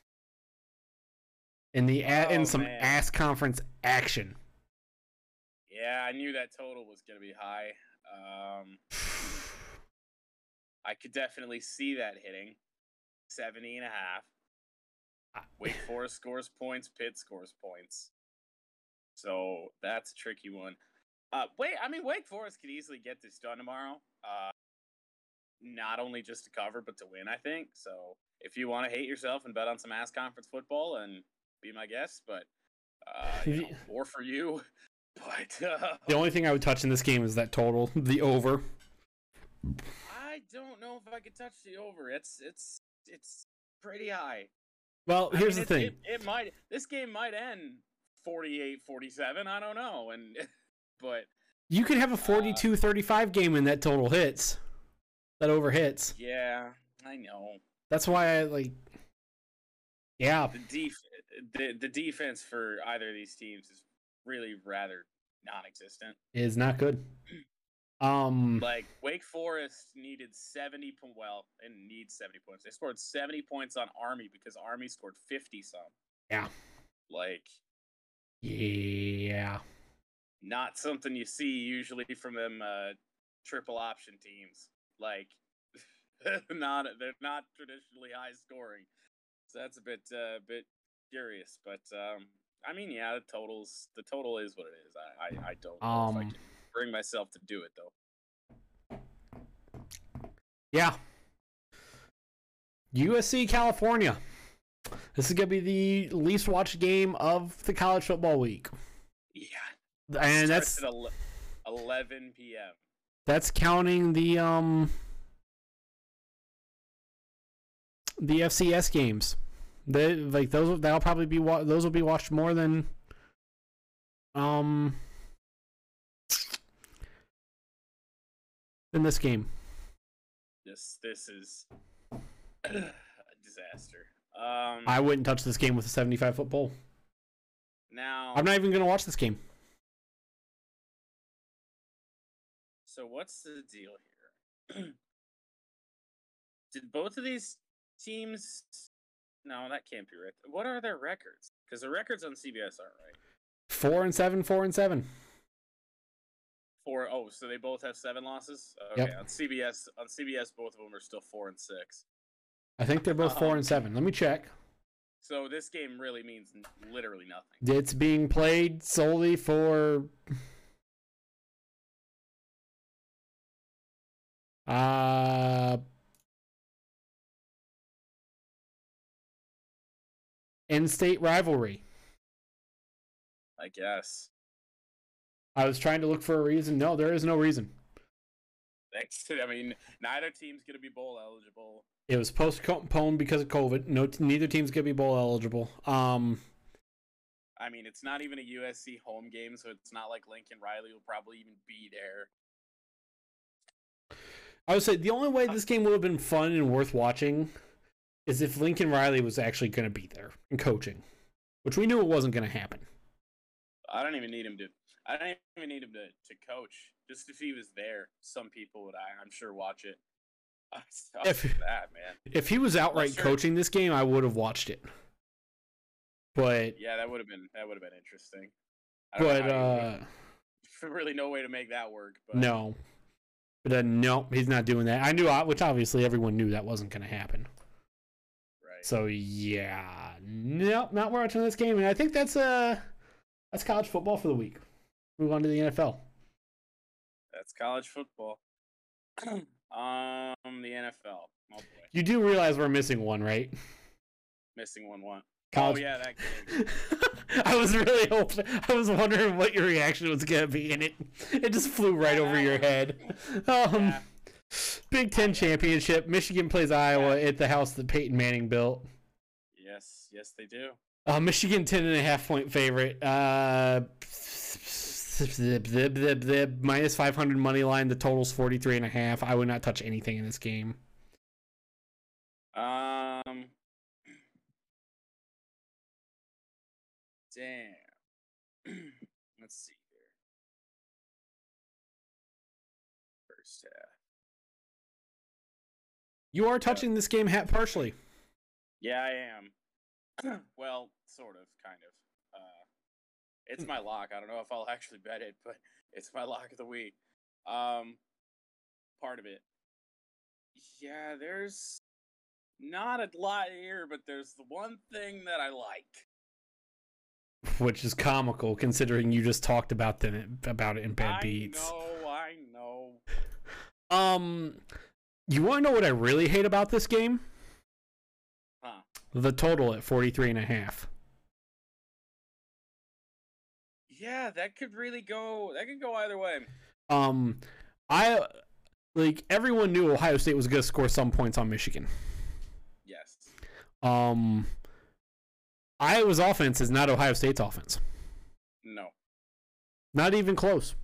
In the a- in Oh, some man. ass conference action. Yeah, I knew that total was going to be high. Um, I could definitely see that hitting. seventy and a half. Wake Forest scores points, Pitt scores points. So that's a tricky one. Uh, wait, I mean, Wake Forest could easily get this done tomorrow. Uh, not only just to cover, but to win, I think. So if you want to hate yourself and bet on some ass conference football, and be my guest, but uh, you know, more for you. But uh, The only thing I would touch in this game is that total, the over. I don't know if I could touch the over. It's it's it's pretty high. Well, I here's mean, the it, thing. It, it might. This game might end forty-eight forty-seven. I don't know. And but You could have a forty-two thirty-five game and that total hits. That over hits. yeah, I know. That's why I like. Yeah. The def- the the defense for either of these teams is really rather non-existent. Is not good. Um. Like Wake Forest needed seventy points. Well, they didn't need seventy points. They scored seventy points on Army because Army scored fifty some. Yeah. Like. Yeah. Not something you see usually from them uh, triple option teams. Like, not they're not traditionally high scoring, so that's a bit uh, bit curious. But um, I mean, yeah, the totals the total is what it is. I I, I don't know Um, if I can bring myself to do it though. Yeah. U S C California. This is gonna be the least watched game of the college football week. Yeah, And Starts that's at eleven p.m. that's counting the um the F C S games. They like those that'll probably be wa- those will be watched more than um than this game. This this is a disaster. Um, I wouldn't touch this game with a seventy-five foot pole. now I'm not even gonna watch this game. So what's the deal here? Did both of these teams? No, that can't be right. What are their records? Because the records on C B S aren't right. Four and seven, four and seven. Four. Oh, so they both have seven losses. Okay, Yep. on C B S, on C B S, both of them are still four and six. I think they're both four Um, and seven. Let me check. So this game really means n- literally nothing. It's being played solely for uh in-state rivalry. I guess. I was trying to look for a reason. No, there is no reason. Thanks to, I mean, neither team's gonna be bowl eligible. It was postponed because of COVID. No, neither team's gonna be bowl eligible. Um, I mean, it's not even a U S C home game, so it's not like Lincoln Riley will probably even be there. I would say the only way this game would have been fun and worth watching is if Lincoln Riley was actually going to be there and coaching, which we knew it wasn't going to happen. I don't even need him to. I don't even need him to, to coach. Just if he was there, some people would, I, I'm sure, watch it. Stop If- that, man. If he was outright Sure. coaching this game, I would have watched it. But Yeah, that would have been that would have been interesting. I don't but know how you uh, would- really no way to make that work. But no, but uh, no, he's not doing that. I knew, which obviously everyone knew that wasn't going to happen. right. So yeah, nope, not watching this game, and I think that's uh that's college football for the week. Move on to the N F L. That's college football. um, the N F L. Oh boy, You do realize we're missing one, right? missing one one. College- Oh yeah, that game. I was really hoping. I was wondering what your reaction was gonna be, and it it just flew right over your head. Um, Yeah. Big Ten championship. Michigan plays Iowa at the house that Peyton Manning built. Yes, yes, they do. Uh, Michigan ten and a half point favorite. Uh, zip, zip, zip, zip, minus five hundred money line. The total's forty three and a half. I would not touch anything in this game. Um, damn. Let's see here. First half. You are touching this game hat partially. Yeah, I am. Well, sort of, kind of. Uh, it's my lock. I don't know if I'll actually bet it, but it's my lock of the week. Um, part of it. Yeah, there's not a lot here, but there's the one thing that I like. Which is comical considering you just talked about them about it in Bad I Beats. know, I know. Um, you want to know what I really hate about this game? Huh. The total at forty-three and a half. Yeah, that could really go. That could go either way. Um, I like everyone knew Ohio State was going to score some points on Michigan. Yes. Um, Iowa's offense is not Ohio State's offense. No. Not even close.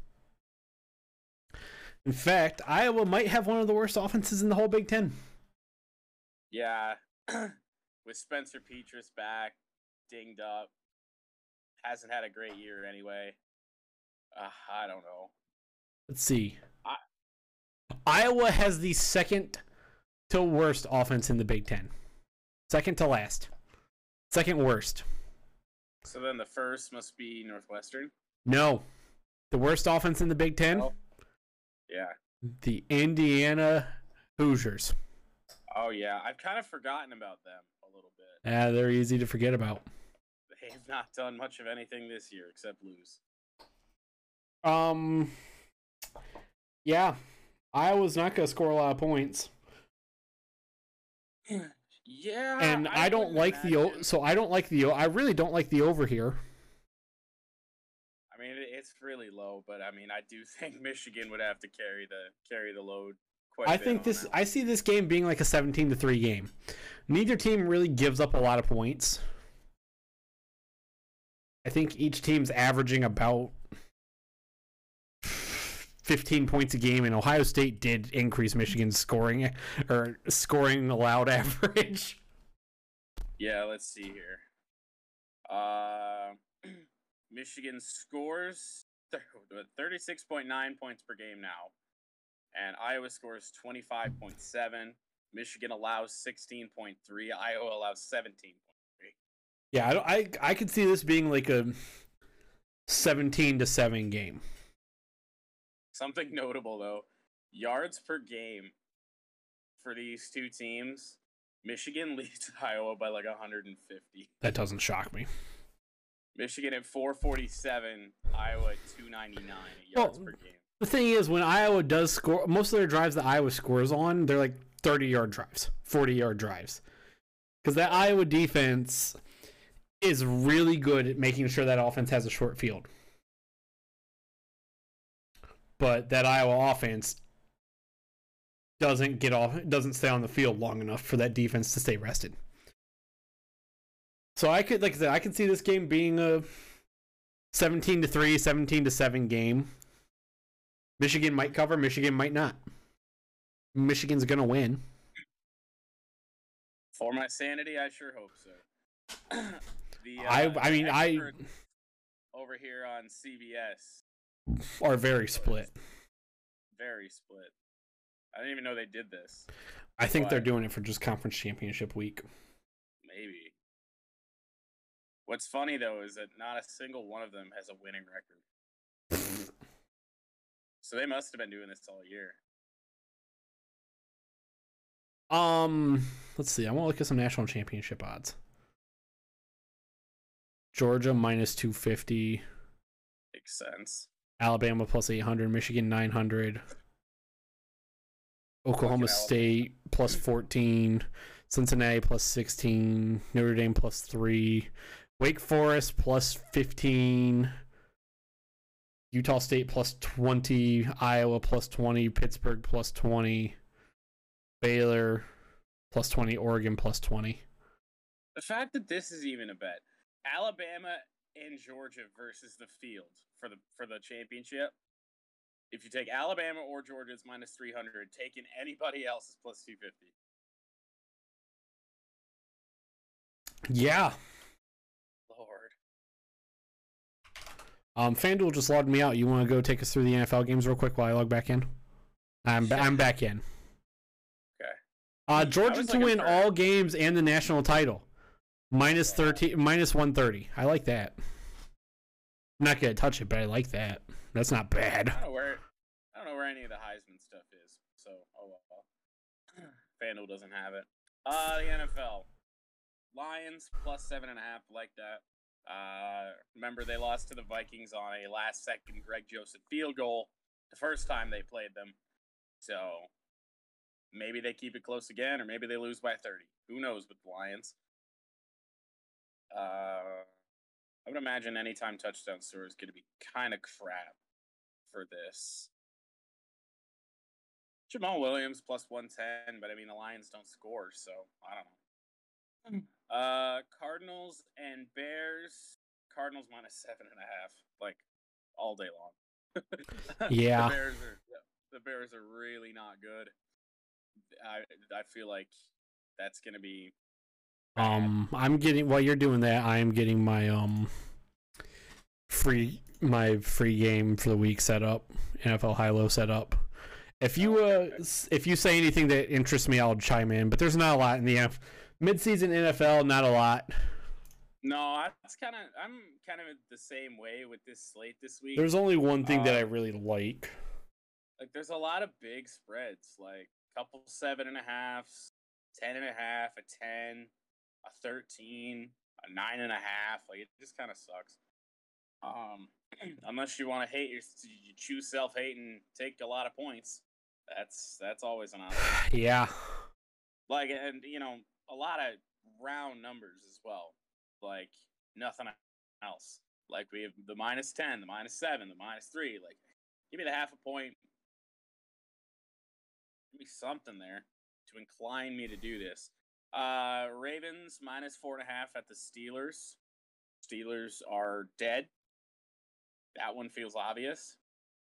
In fact, Iowa might have one of the worst offenses in the whole Big Ten. Yeah. With Spencer Petras back, dinged up, hasn't had a great year anyway. Uh, I don't know. Let's see. I... Iowa has the second to worst offense in the Big Ten. Second to last. Second worst. So then the first must be Northwestern? No. The worst offense in the Big Ten? Oh. Yeah. The Indiana Hoosiers. Oh, yeah. I've kind of forgotten about them a little bit. Yeah, they're easy to forget about. They've not done much of anything this year except lose. Um, yeah. Iowa's not going to score a lot of points. Yeah. And I, I don't like imagine. the, so I don't like the, I really don't like the over here. I mean, it's really low, but I mean, I do think Michigan would have to carry the carry the load quite a I bit think this that. I see this game being like a seventeen to three game. Neither team really gives up a lot of points. I think each team's averaging about fifteen points a game, and Ohio State did increase Michigan's scoring or scoring allowed average. Yeah, let's see here. Uh Michigan scores thirty-six point nine points per game now, and Iowa scores twenty-five point seven. Michigan allows sixteen point three. Iowa allows seventeen point three. Yeah, I, don't, I I could see this being like a seventeen to seven game. Something notable though, yards per game for these two teams. Michigan leads Iowa by like one hundred fifty. That doesn't shock me. Michigan at four forty-seven, Iowa at two ninety-nine yards well, per game. The thing is, when Iowa does score, most of their drives that Iowa scores on, they're like thirty-yard drives, forty-yard drives. Because that Iowa defense is really good at making sure that offense has a short field. But that Iowa offense doesn't get off, doesn't stay on the field long enough for that defense to stay rested. So I could, like I said, I could see this game being a seventeen to three, seventeen to seven game. Michigan might cover, Michigan might not. Michigan's gonna win. For my sanity, I sure hope so. the uh, I, I mean, I over here on C B S are very split. Very split. I didn't even know they did this. I think but they're doing it for just conference championship week. Maybe. What's funny though is that not a single one of them has a winning record. So they must have been doing this all year. Um, let's see. I want to look at some national championship odds. Georgia minus two fifty. Makes sense. Alabama plus eight hundred. Michigan nine hundred. Oklahoma State plus fourteen. Cincinnati plus sixteen. Notre Dame plus three. Wake Forest plus fifteen. Utah State plus twenty. Iowa plus twenty. Pittsburgh plus twenty. Baylor plus twenty. Oregon plus twenty. The fact that this is even a bet. Alabama and Georgia versus the field for the for the championship. If you take Alabama or Georgia, it's minus three hundred. Taking anybody else is plus two fifty. Yeah. Lord. Um, FanDuel just logged me out. You want to go take us through the N F L games real quick while I log back in? I'm ba- I'm back in. Okay. Uh, Georgia to win for... all games and the national title. Minus thirteen, minus one thirty. I like that. I'm not gonna touch it, but I like that. That's not bad. I don't know where I don't know where any of the Heisman stuff is. So oh well. FanDuel doesn't have it. Uh, the N F L. Lions plus seven and a half. Like that. Uh, remember they lost to the Vikings on a last-second Greg Joseph field goal the first time they played them. So maybe they keep it close again, or maybe they lose by thirty. Who knows with the Lions? Uh, I would imagine anytime touchdown score is going to be kind of crap for this. Jamal Williams plus one ten, but I mean the Lions don't score, so I don't know. Uh, Cardinals and Bears. Cardinals minus seven and a half, like all day long. Yeah. the Bears are the Bears are really not good. I I feel like that's gonna be. Bad. Um, I'm getting while you're doing that. I am getting my um free my free game for the week set up. N F L high low set up. If you uh if you say anything that interests me, I'll chime in. But there's not a lot in the N F mid-season N F L. Not a lot. No, that's kind of I'm kind of the same way with this slate this week. There's only one thing uh, that I Um, really like. Like there's a lot of big spreads, like a couple seven and a halves, ten and a half, a ten, a thirteen, a nine and a half. Like it just kind of sucks. Um, unless you want to hate your, you choose self hate and take a lot of points. That's that's always an option. Yeah. Like, and you know, a lot of round numbers as well. Like nothing else. Like we have the minus ten, the minus seven, the minus three. Like, give me the half a point. Give me something there to incline me to do this. Uh, Ravens minus four and a half at the Steelers. Steelers are dead. That one feels obvious.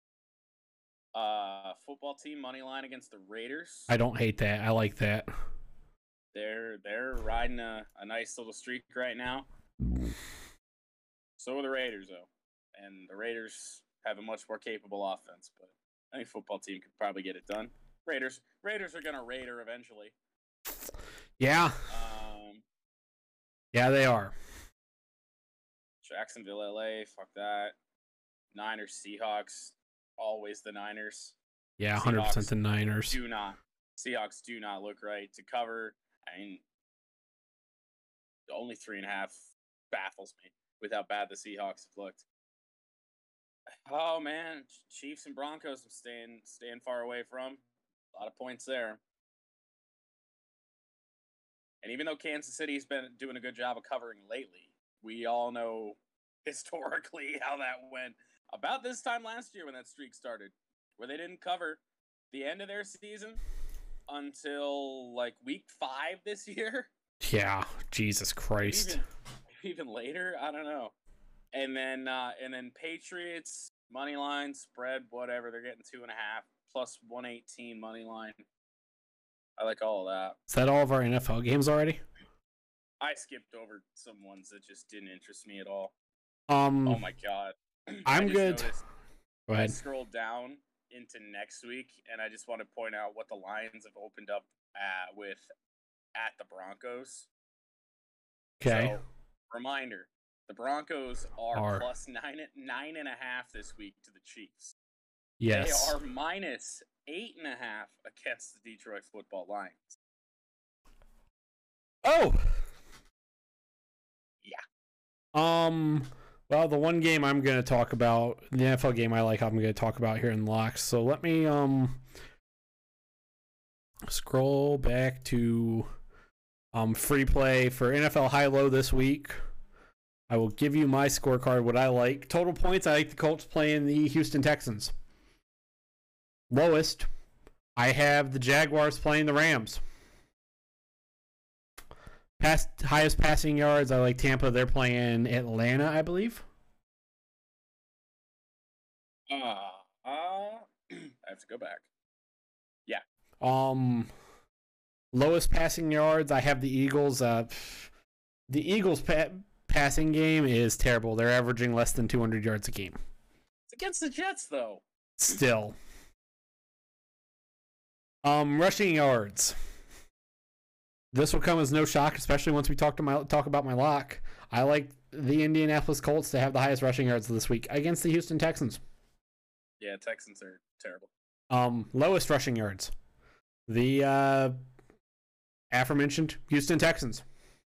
Uh, football team money line against the Raiders. I don't hate that. I like that. They're they're riding a, a nice little streak right now. So are the Raiders, though. And the Raiders have a much more capable offense, but I think football team could probably get it done. Raiders Raiders are gonna Raider eventually. Yeah. Um, yeah, they are. Jacksonville, L A, fuck that. Niners, Seahawks, always the Niners. Yeah, one hundred percent the Niners. Do not. Seahawks do not look right to cover. I mean, the only three and a half baffles me with how bad the Seahawks have looked. Oh man, Chiefs and Broncos I'm staying staying far away from. A lot of points there. And even though Kansas City's been doing a good job of covering lately, we all know historically how that went. About this time last year when that streak started, where they didn't cover the end of their season until like week five this year. Yeah, Jesus Christ. Even, even later, I don't know. And then uh, and then Patriots money line spread whatever they're getting two and a half plus one eighteen money line. I like all of that. Is that all of our N F L games already? I skipped over some ones that just didn't interest me at all. Um. Oh my god. I'm good. Noticed, Go ahead. I scrolled down into next week, and I just want to point out what the Lions have opened up uh, with at the Broncos. Okay. So, reminder: the Broncos are, are plus nine nine and a half this week to the Chiefs. Yes. They are minus eight and a half against the Detroit Football Lions. Oh. Yeah. Um. Well, the one game I'm going to talk about, the N F L game I like, I'm going to talk about here in the locks. So let me um scroll back to um free play for N F L high low this week. I will give you my scorecard. What I like total points. I like the Colts playing the Houston Texans. Lowest, I have the Jaguars playing the Rams. Past highest passing yards, I like Tampa. They're playing Atlanta, I believe. Uh, uh, I have to go back. Yeah. Um, lowest passing yards, I have the Eagles. Uh, the Eagles' pa- passing game is terrible. They're averaging less than two hundred yards a game. It's against the Jets, though. Still. Um, rushing yards. This will come as no shock, especially once we talk to my talk about my lock. I like the Indianapolis Colts to have the highest rushing yards this week against the Houston Texans. Yeah, Texans are terrible. Um, lowest rushing yards. The uh, aforementioned Houston Texans.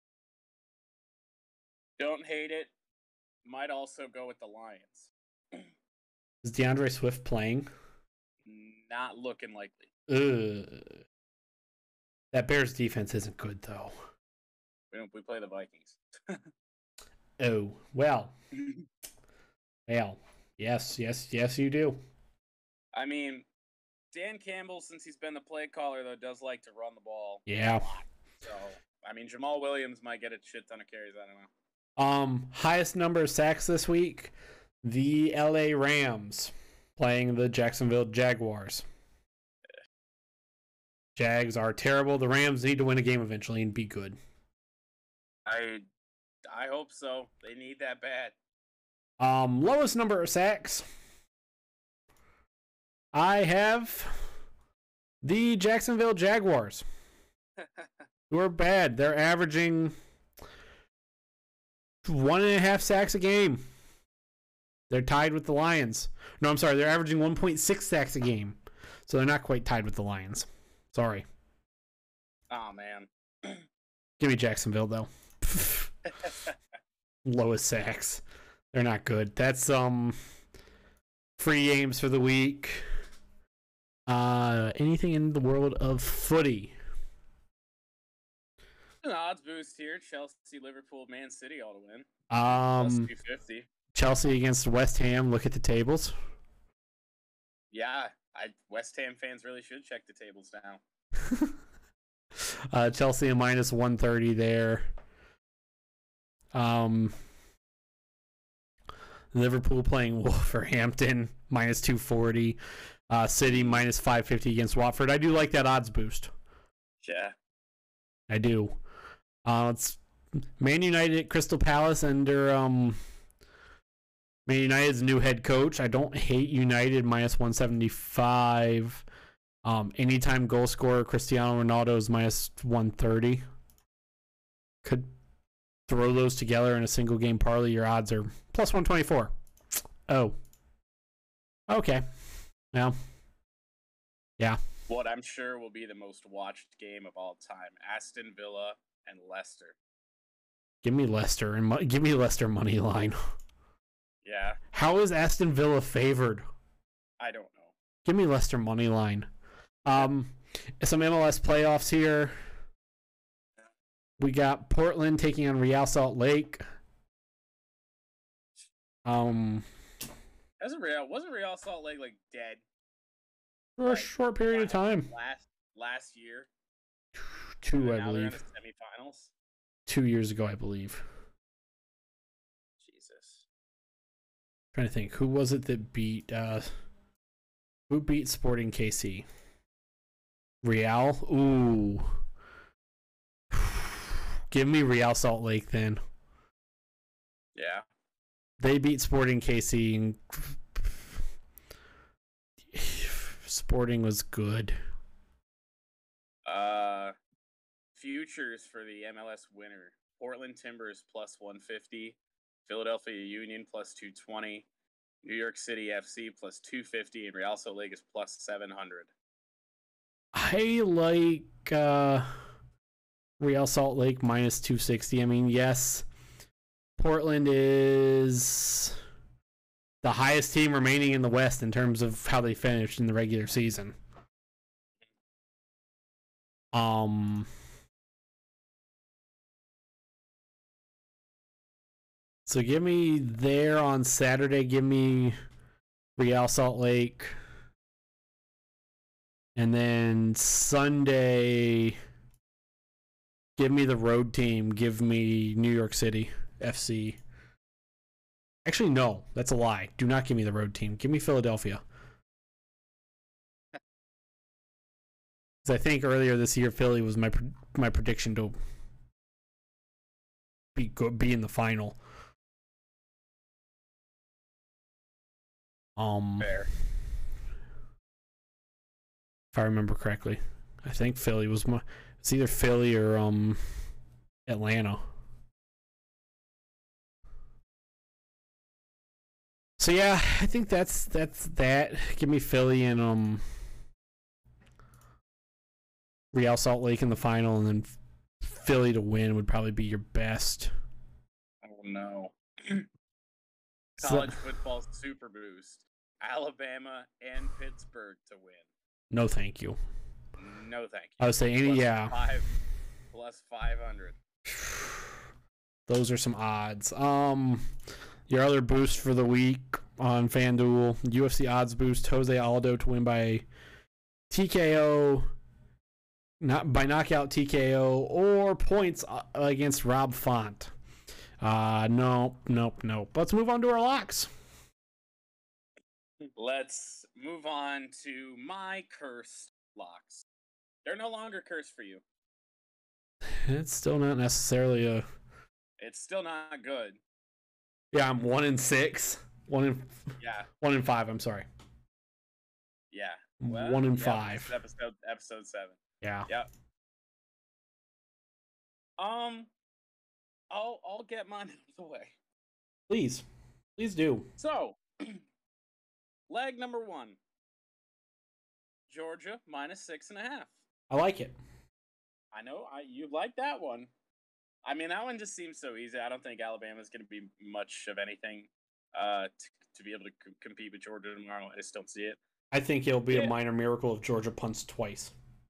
Don't hate it. Might also go with the Lions. Is DeAndre Swift playing? Not looking likely. Ugh. That Bears defense isn't good, though. We don't. We play the Vikings. Oh, well. Well, yes, yes, yes, you do. I mean, Dan Campbell, since he's been the play caller, though, does like to run the ball. Yeah. A lot. So I mean, Jamal Williams might get a shit ton of carries. I don't know. Um, highest number of sacks this week, the L A Rams playing the Jacksonville Jaguars. Jags are terrible. The Rams need to win a game eventually and be good. I I hope so. They need that bad. Um, lowest number of sacks. I have the Jacksonville Jaguars. Who are bad. They're averaging one and a half sacks a game. They're tied with the Lions. No, I'm sorry. They're averaging one point six sacks a game. So they're not quite tied with the Lions. Sorry. Oh, man. Give me Jacksonville, though. Lowest sacks. They're not good. That's um free games for the week. Uh, anything in the world of footy? An odds boost here. Chelsea, Liverpool, Man City all to win. Um, Plus two fifty. Chelsea against West Ham. Look at the tables. Yeah, I West Ham fans really should check the tables now. uh, Chelsea a minus one thirty there. Um, Liverpool playing Wolverhampton minus two forty. Uh, City minus five fifty against Watford. I do like that odds boost. Yeah, I do. Uh, it's Man United at Crystal Palace under um, Man United's new head coach. I don't hate United minus one seventy-five. Um, anytime goal scorer Cristiano Ronaldo is minus one thirty. Could throw those together in a single game parlay. Your odds are plus one twenty-four. Oh. Okay. Well. Yeah. What I'm sure will be the most watched game of all time: Aston Villa and Leicester. Give me Leicester and mo- give me Leicester money line. Yeah. How is Aston Villa favored? I don't know. Give me Leicester money line. Um, some M L S playoffs here. We got Portland taking on Real Salt Lake. Um, Wasn't Real wasn't Real Salt Lake like dead for a like, short period last, of time. Last last year. Two, I now they're in the believe. semifinals. Two years ago, I believe. Jesus. Trying to think, who was it that beat? Uh, who beat Sporting K C? Real. Ooh. Give me Real Salt Lake then. Yeah. They beat Sporting K C and Sporting was good. Uh, futures for the M L S winner: Portland Timbers plus one fifty, Philadelphia Union plus two twenty, New York City F C plus two fifty, and Real Salt Lake is plus seven hundred. I like uh, Real Salt Lake minus two sixty. I mean, yes, Portland is the highest team remaining in the West in terms of how they finished in the regular season. Um, so give me there on Saturday. Give me Real Salt Lake. And then Sunday, give me the road team. Give me New York City F C. Actually, no, that's a lie. Do not give me the road team. Give me Philadelphia. Because I think earlier this year, Philly was my my prediction to be go, be in the final. Um. Fair. If I remember correctly, I think Philly was my. It's either Philly or um, Atlanta. So yeah, I think that's that's that. Give me Philly and um, Real Salt Lake in the final, and then Philly to win would probably be your best. Oh no! So- College football super boost: Alabama and Pittsburgh to win. No, thank you. No, thank you. I would say any, Plus yeah. Five plus five hundred. Those are some odds. Um, your other boost for the week on FanDuel: U F C odds boost. Jose Aldo to win by T K O. not by knockout T K O or points uh, against Rob Font. Uh, nope, nope, nope. Let's move on to our locks. Let's move on to my cursed locks. They're no longer cursed for you. It's still not necessarily a... It's still not good. Yeah, I'm one in six. One in... Yeah. One in five, I'm sorry. Yeah. Well, one in yeah, five. Episode, episode seven. Yeah. Yep. Um, I'll, I'll get mine out of the way. Please. Please do. So... Leg number one. Georgia minus six and a half. I like it. I know I you like that one. I mean, that one just seems so easy. I don't think Alabama's going to be much of anything uh, to, to be able to c- compete with Georgia tomorrow. I just don't see it. I think it'll be yeah. a minor miracle if Georgia punts twice.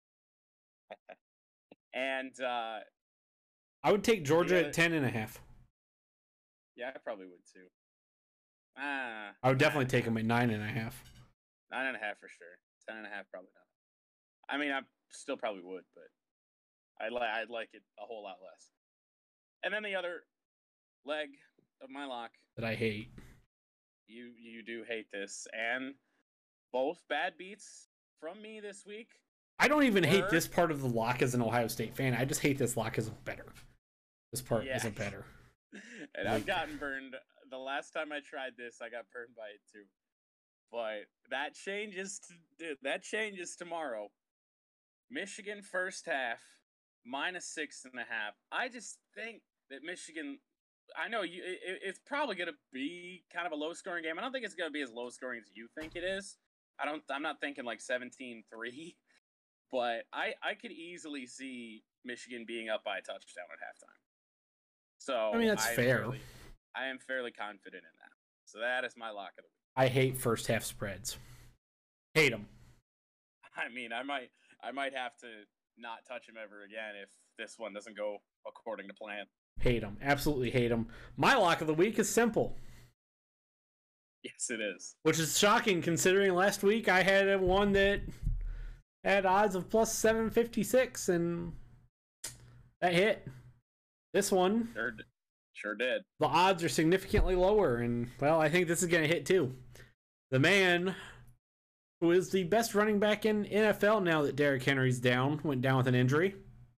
and uh, I would take Georgia yeah, at ten and a half. Yeah, I probably would too. Ah, I would definitely take them at nine and a half. Nine and a half for sure. Ten and a half probably not. I mean, I still probably would, but I'd like I'd like it a whole lot less. And then the other leg of my lock that I hate. You you do hate this, and both bad beats from me this week. I don't even were... hate this part of the lock as an Ohio State fan. I just hate this lock as a better. This part yeah. is a better. And I've gotten burned. The last time I tried this, I got burned by it too. But that changes. To, dude, that changes tomorrow. Michigan first half minus six and a half. I just think that Michigan. I know you. It, it's probably going to be kind of a low scoring game. I don't think it's going to be as low scoring as you think it is. I don't. I'm not thinking like seventeen three. But I I could easily see Michigan being up by a touchdown at halftime. So I mean that's I fair. Fairly, I am fairly confident in that. So that is my lock of the week. I hate first half spreads. Hate them. I mean, I might, I might have to not touch him ever again if this one doesn't go according to plan. Hate them. Absolutely hate them. My lock of the week is simple. Yes, it is. Which is shocking considering last week I had one that had odds of plus seven fifty-six and that hit. This one, sure, sure did. The odds are significantly lower, and well, I think this is going to hit too. The man who is the best running back in N F L now that Derrick Henry's down, went down with an injury,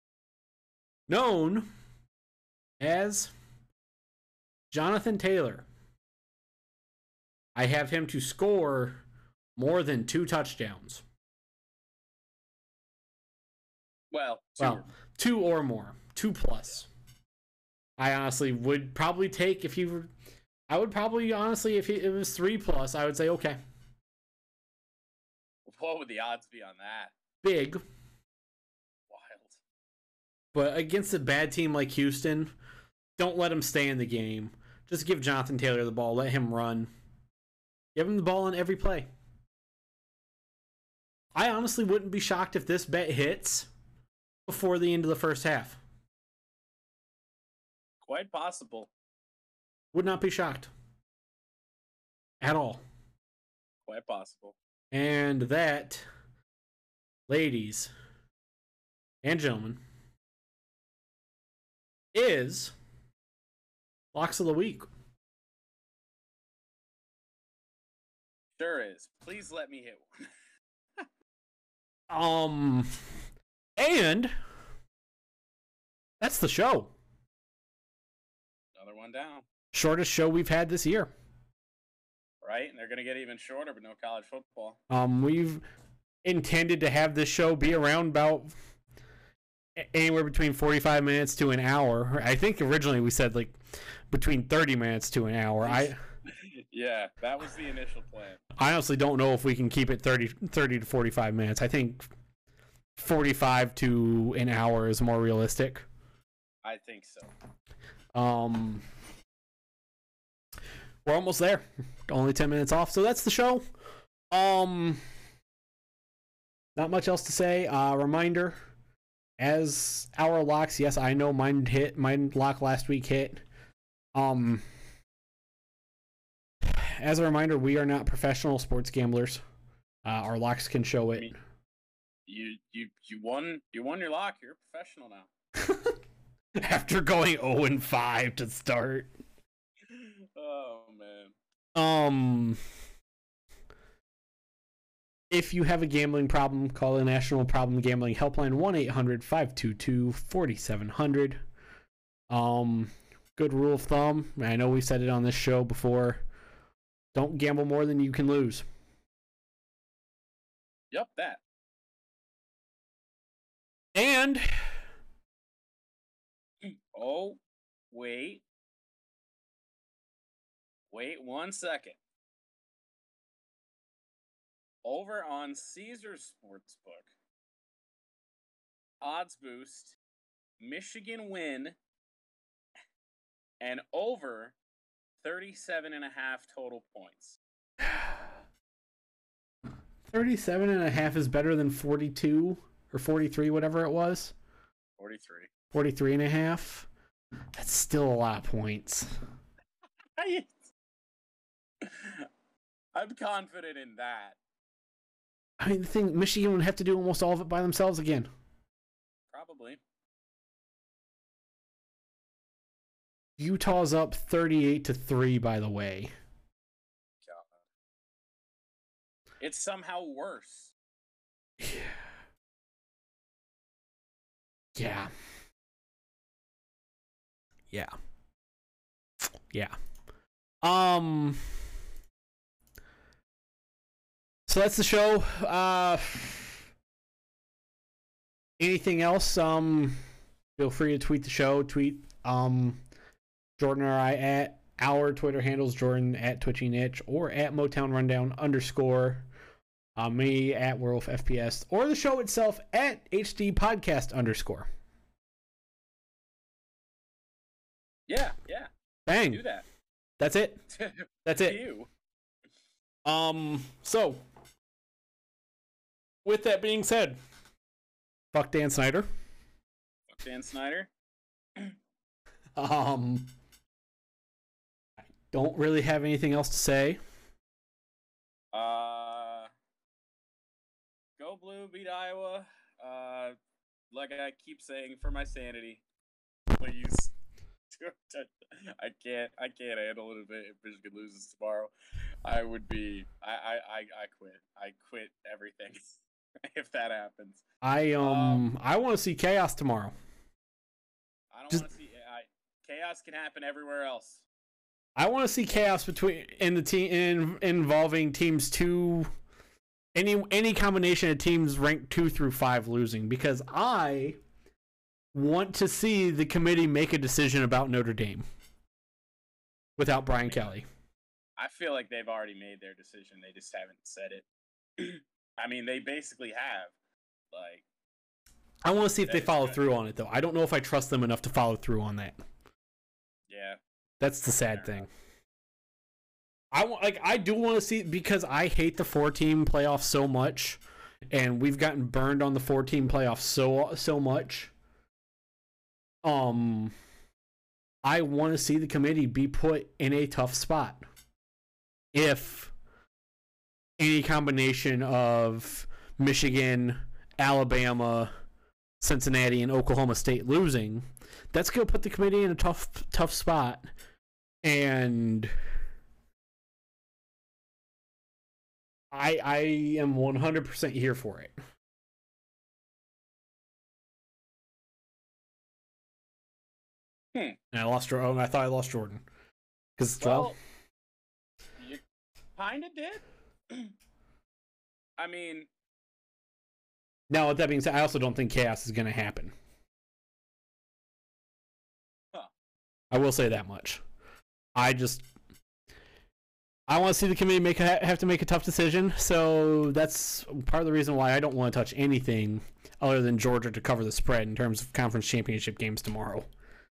known as Jonathan Taylor. I have him to score more than two touchdowns. Well, two, well, two or more, two plus. I honestly would probably take if he were. I would probably honestly if it was three plus, I would say okay. What would the odds be on that? Big. Wild. But against a bad team like Houston, don't let him stay in the game. Just give Jonathan Taylor the ball. Let him run. Give him the ball on every play. I honestly wouldn't be shocked if this bet hits before the end of the first half. Quite possible. Would not be shocked. At all. Quite possible. And that, ladies and gentlemen, is Locks of the Week. Sure is. Please let me hit one. um, and that's the show. Another one down. Shortest show we've had this year. Right, and they're going to get even shorter with no college football. Um, we've intended to have this show be around about anywhere between forty-five minutes to an hour. I think originally we said like between thirty minutes to an hour. I yeah, that was the initial plan. I honestly don't know if we can keep it thirty, thirty to forty-five minutes. I think forty-five to an hour is more realistic. I think so. Um, we're almost there. Only ten minutes off, so that's the show. Um, not much else to say. Uh, reminder, as our locks, yes, I know mine hit. Mine lock last week hit. Um, as a reminder, we are not professional sports gamblers. Uh, our locks can show it. Me, You you you won you won your lock. You're a professional now. After going oh and five to start. Oh man. Um If you have a gambling problem, call the National Problem Gambling Helpline one eight hundred five two two four seven zero zero. Um good rule of thumb. I know we said it on this show before. Don't gamble more than you can lose. Yep, that. And oh, wait. Wait one second. Over on Caesars Sportsbook, odds boost, Michigan win, and over thirty-seven and a half total points. thirty-seven and a half is better than forty-two or forty-three, whatever it was. forty-three. forty-three and a half. That's still a lot of points. I'm confident in that. I mean, the thing, Michigan would have to do almost all of it by themselves again. Probably. Utah's up thirty-eight to three, by the way. God. It's somehow worse. Yeah. Yeah. Yeah. Um So that's the show. Uh anything else? Um feel free to tweet the show. Tweet um Jordan or I at our Twitter handles, Jordan at Twitchy Niche or at Motown Rundown underscore. Uh, me at Werewolf F P S or the show itself at H D Podcast underscore. Yeah, yeah. Bang. Do that. That's it. That's it. You. Um, so with that being said, fuck Dan Snyder. Fuck Dan Snyder. Um, I don't really have anything else to say. Uh, go Blue, beat Iowa. Uh, like I keep saying, for my sanity, please. I can't. I can't handle it if, it, if Michigan loses tomorrow. I would be. I. I. I, I quit. I quit everything if that happens. I um, um I want to see chaos tomorrow. I don't Just, want to see. I, chaos can happen everywhere else. I want to see chaos between in the team in, involving teams two. Any any combination of teams ranked two through five losing, because I want to see the committee make a decision about Notre Dame without Brian Kelly. I feel like they've already made their decision. They just haven't said it. I mean, they basically have. Like, I want to see if they follow through on it, though. I don't know if I trust them enough to follow through on that. Yeah, that's the sad thing. I want, like, I do want to see, because I hate the four-team playoff so much, and we've gotten burned on the four-team playoff so so much. Um, I want to see the committee be put in a tough spot. If any combination of Michigan, Alabama, Cincinnati, and Oklahoma State losing, that's going to put the committee in a tough, tough spot. And I, I am one hundred percent here for it. Hmm. And I lost. Oh, I thought I lost Jordan. Because well, well, you kind of did. I mean, now with that being said, I also don't think chaos is going to happen. Huh. I will say that much. I just, I want to see the committee make a, have to make a tough decision. So that's part of the reason why I don't want to touch anything other than Georgia to cover the spread in terms of conference championship games tomorrow.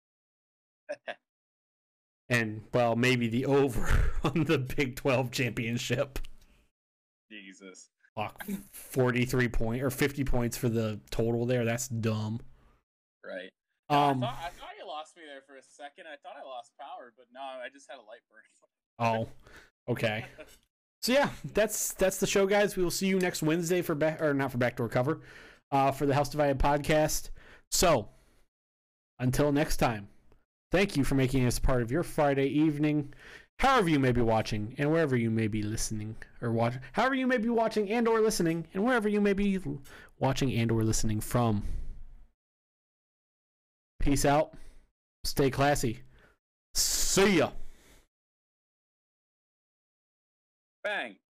And, well, maybe the over on the Big twelve championship. Jesus. Fuck, forty-three point or fifty points for the total there. That's dumb. Right. Um. I thought, I thought you lost me there for a second. I thought I lost power, but no, I just had a light burn. Oh, okay. So yeah, that's that's the show, guys. We will see you next Wednesday for back or not for Backdoor Cover, uh, for the House Divided podcast. So until next time, thank you for making us part of your Friday evening, however you may be watching and wherever you may be listening or watch, however you may be watching and or listening and wherever you may be watching and or listening from. Peace out. Stay classy. See ya. Bang.